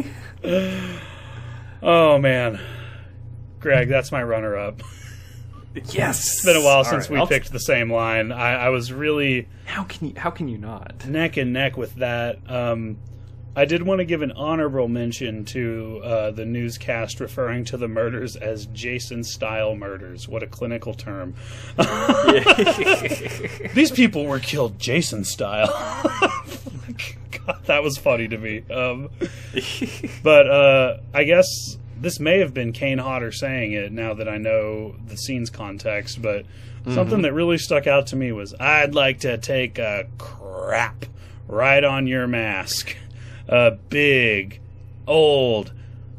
Oh, man. Greg, that's my runner-up. Yes! It's been a while since right, we picked the same line. I was really... How can you not? Neck and neck with that. I did want to give an honorable mention to the newscast referring to the murders as Jason-style murders. What a clinical term. These people were killed Jason-style. God, that was funny to me. But I guess this may have been Kane Hodder saying it now that I know the scene's context, but something that really stuck out to me was, I'd like to take a crap right on your mask. A big, old,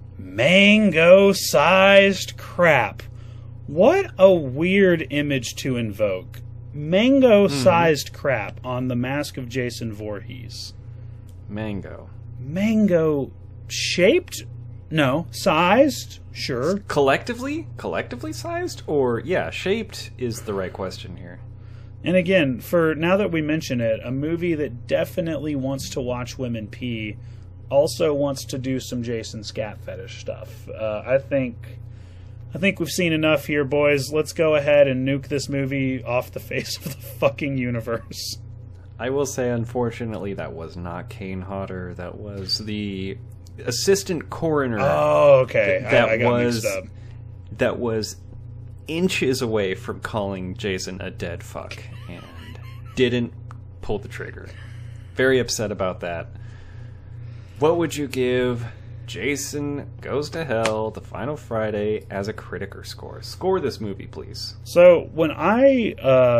mango-sized crap. What a weird image to invoke. Mango-sized crap on the mask of Jason Voorhees. Mango. Mango-shaped? No. Sized? Sure. Collectively sized? Or, yeah, shaped is the right question here. And again, for now that we mention it, a movie that definitely wants to watch women pee also wants to do some Jason scat fetish stuff. I think we've seen enough here, boys. Let's go ahead and nuke this movie off the face of the fucking universe. I will say, unfortunately, that was not Kane Hodder. That was the assistant coroner. Oh, okay. I got mixed up. That was inches away from calling Jason a dead fuck and didn't pull the trigger. Very upset about that. What would you give Jason Goes to Hell, The Final Friday as a critic or score? Score this movie, please. So when I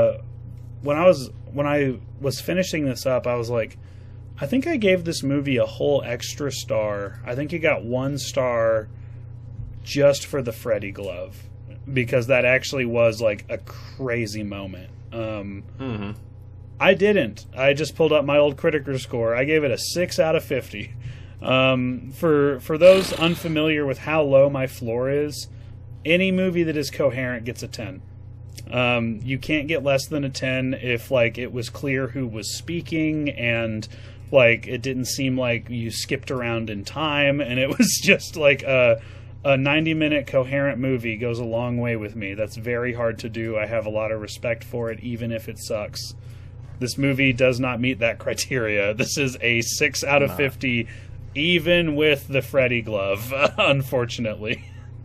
was finishing this up, I was like, I think I gave this movie a whole extra star. I think it got 1 star just for the Freddy glove, because that actually was like a crazy moment. I didn't. I just pulled up my old Criticker score. I gave it a 6 out of 50. For those unfamiliar with how low my floor is, any movie that is coherent gets a 10. You can't get less than a 10 if like it was clear who was speaking and like it didn't seem like you skipped around in time, and it was just like a 90-minute coherent movie goes a long way with me. That's very hard to do. I have a lot of respect for it, even if it sucks. This movie does not meet that criteria. This is a 6 out of 50, even with the Freddy glove, unfortunately.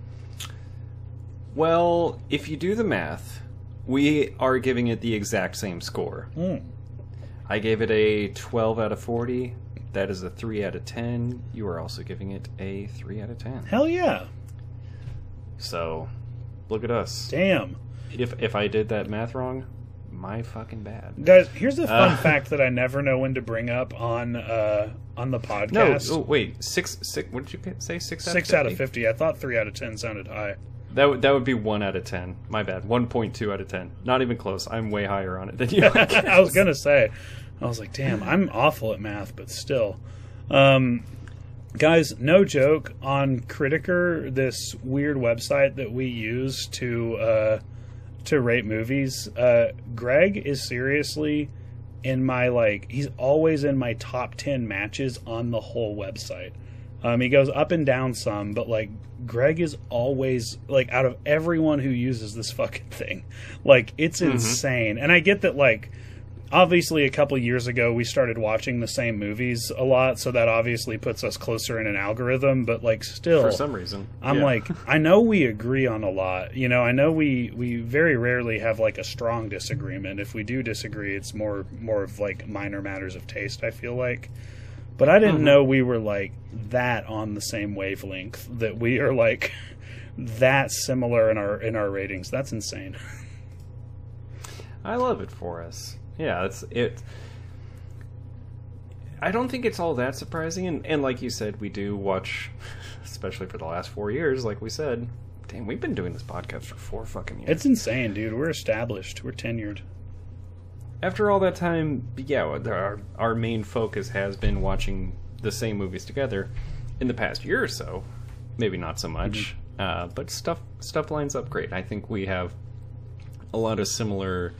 Well, if you do the math, we are giving it the exact same score. I gave it a 12 out of 40. That is a 3 out of 10. You are also giving it a 3 out of 10. Hell yeah. So, look at us. Damn. If I did that math wrong, my fucking bad. Guys, here's a fun fact that I never know when to bring up on the podcast. No, wait. 6 what did you say? 6 out of 50? 6 out of 50. I thought 3 out of 10 sounded high. That would be 1 out of 10. My bad. 1.2 out of 10. Not even close. I'm way higher on it than you. I was going to say. I was like, damn, I'm awful at math, but still. Guys, no joke, on Criticker, this weird website that we use to rate movies, Greg is seriously in my, like, he's always in my top 10 matches on the whole website. He goes up and down some, but like Greg is always like out of everyone who uses this fucking thing, like it's insane. And I get that, like, obviously a couple years ago we started watching the same movies a lot, so that obviously puts us closer in an algorithm, but like still For some reason. I'm like, I know we agree on a lot, you know, I know we very rarely have like a strong disagreement. If we do disagree, it's more of like minor matters of taste, I feel like. But I didn't know we were like that on the same wavelength, that we are like that similar in our ratings. That's insane. I love it for us. Yeah, it. I don't think it's all that surprising, and like you said, we do watch, especially for the last 4 years. Like we said, damn, we've been doing this podcast for 4 fucking years. It's insane, dude. We're established. We're tenured. After all that time, yeah, our main focus has been watching the same movies together. In the past year or so, maybe not so much, but stuff lines up great. I think we have a lot of similar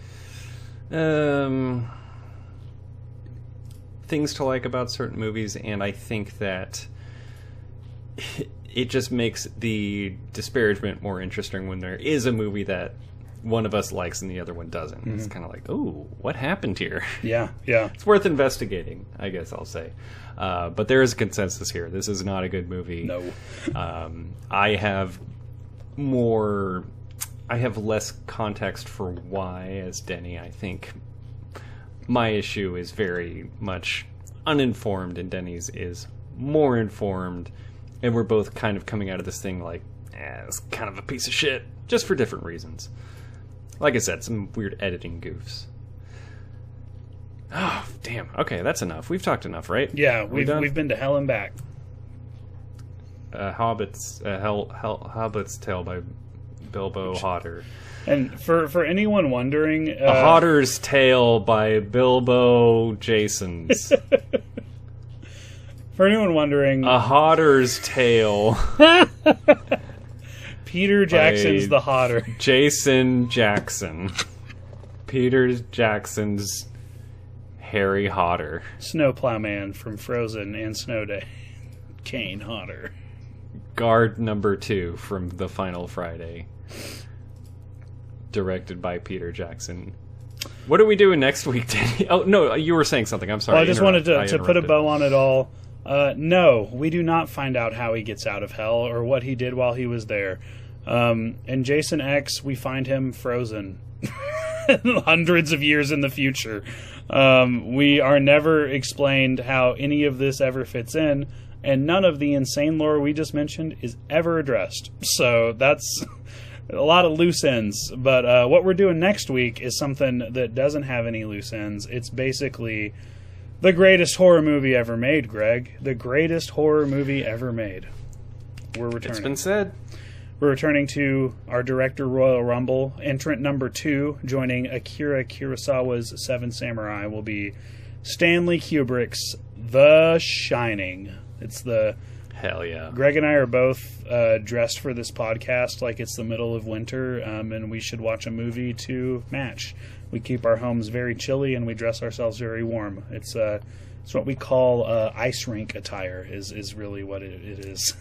things to like about certain movies, and I think that it just makes the disparagement more interesting when there is a movie that one of us likes and the other one doesn't. It's kind of like, oh, what happened here? Yeah. It's worth investigating, I guess I'll say. But there is a consensus here. This is not a good movie. No. I have less context for why as Denny. I think my issue is very much uninformed and Denny's is more informed, and we're both kind of coming out of this thing like, it's kind of a piece of shit, just for different reasons. Like I said, some weird editing goofs. Oh, damn. Okay, that's enough. We've talked enough, right? Yeah, we've been to hell and back. Hobbit's Tale by Bilbo Hodder. And for anyone wondering... A Hodder's Tale by Bilbo Jasons. For anyone wondering... A Hodder's Tale... Peter Jackson's The Hodder. Jason Jackson. Peter Jackson's Harry Hodder. Snowplowman from Frozen and Snow Day. Kane Hodder. Guard number 2 from The Final Friday. Directed by Peter Jackson. What are we doing next week, Danny? Oh, no, you were saying something. I'm sorry. Well, I just wanted to put a bow on it all. No, we do not find out how he gets out of hell or what he did while he was there. And Jason X, we find him frozen hundreds of years in the future. We are never explained how any of this ever fits in, and none of the insane lore we just mentioned is ever addressed. So that's a lot of loose ends. But what we're doing next week is something that doesn't have any loose ends. It's basically the greatest horror movie ever made, Greg. The greatest horror movie ever made. We're returning. It's been said. We're returning to our director Royal Rumble. Entrant number 2, joining Akira Kurosawa's Seven Samurai, will be Stanley Kubrick's The Shining. It's the... Hell yeah. Greg and I are both dressed for this podcast like it's the middle of winter, and we should watch a movie to match. We keep our homes very chilly, and we dress ourselves very warm. It's what we call ice rink attire, is really what it is.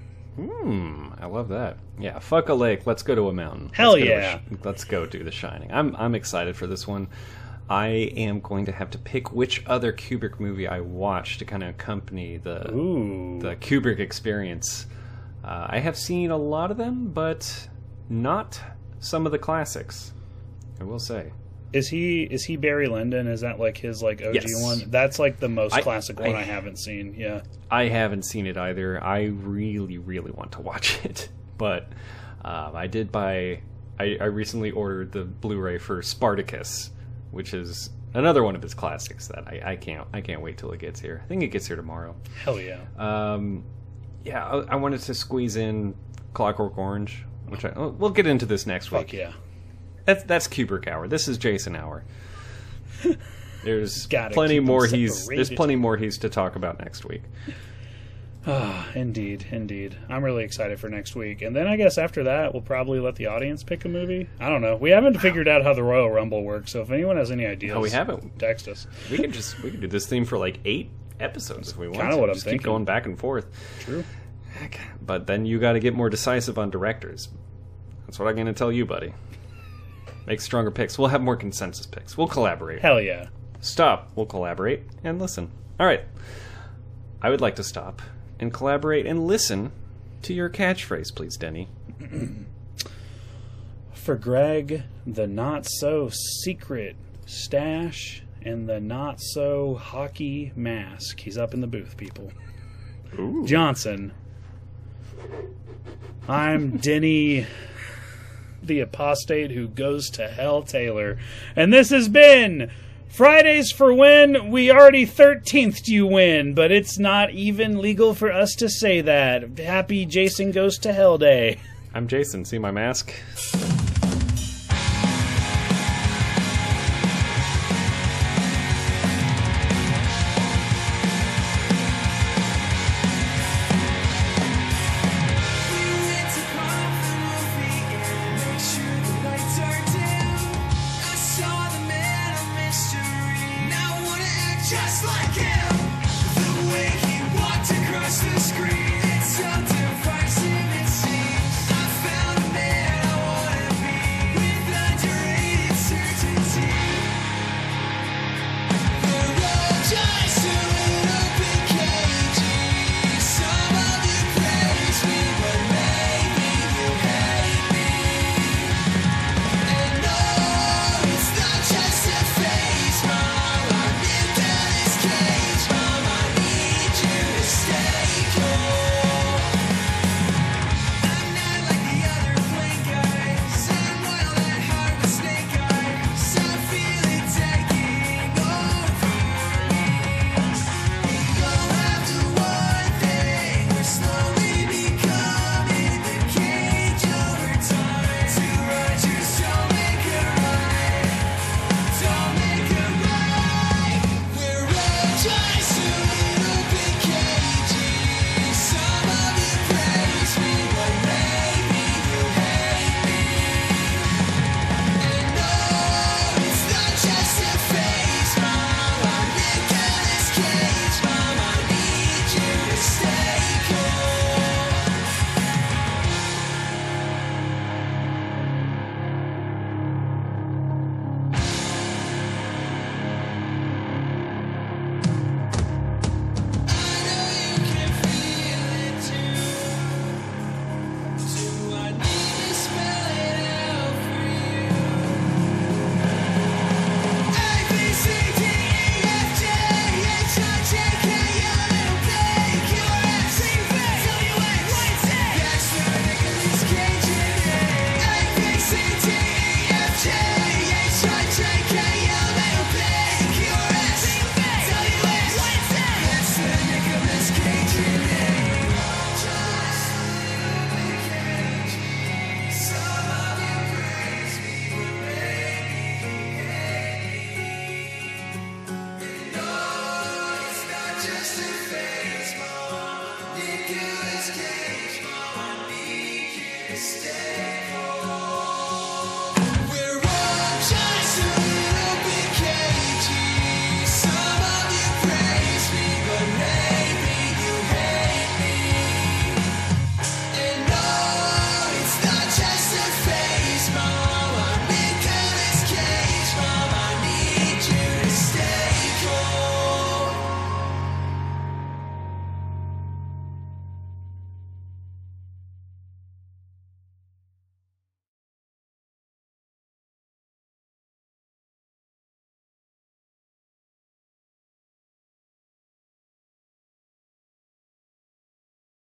I love that. Yeah, fuck a lake. Let's go to a mountain. Hell yeah. Let's go do The Shining. I'm excited for this one. I am going to have to pick which other Kubrick movie I watch to kind of accompany the Kubrick experience. I have seen a lot of them, but not some of the classics, I will say. Is he Barry Lyndon? Is that like his like OG Yes. one? That's like the most classic one I haven't seen. Yeah, I haven't seen it either. I really, really want to watch it, but I did buy. I recently ordered the Blu-ray for Spartacus, which is another one of his classics that I can't wait till it gets here. I think it gets here tomorrow. Hell yeah. Yeah, I wanted to squeeze in Clockwork Orange, which we'll get into this next week. Fuck yeah. That's Kubrick hour. This is Jason hour. There's Gotta plenty keep more them he's separated. plenty more he's to talk about next week. Indeed. I'm really excited for next week. And then I guess after that, we'll probably let the audience pick a movie. I don't know. We haven't figured out how the Royal Rumble works, so if anyone has any ideas, No, we haven't. text us. We could do this theme for like 8 episodes if we want. Kind of what I'm Just thinking. keep going back and forth. True. Heck, but then you got to get more decisive on directors. That's what I'm going to tell you, buddy. Make stronger picks. We'll have more consensus picks. We'll collaborate. Hell yeah. Stop. We'll collaborate and listen. All right. I would like to stop and collaborate and listen to your catchphrase, please, Denny. For Greg, the not-so-secret stash and the not-so-hockey mask. He's up in the booth, people. Ooh. Johnson. I'm Denny, the apostate who goes to hell, Taylor. And this has been Fridays for When We already 13th you win, but it's not even legal for us to say that. Happy Jason Goes to Hell Day. I'm Jason. See my mask?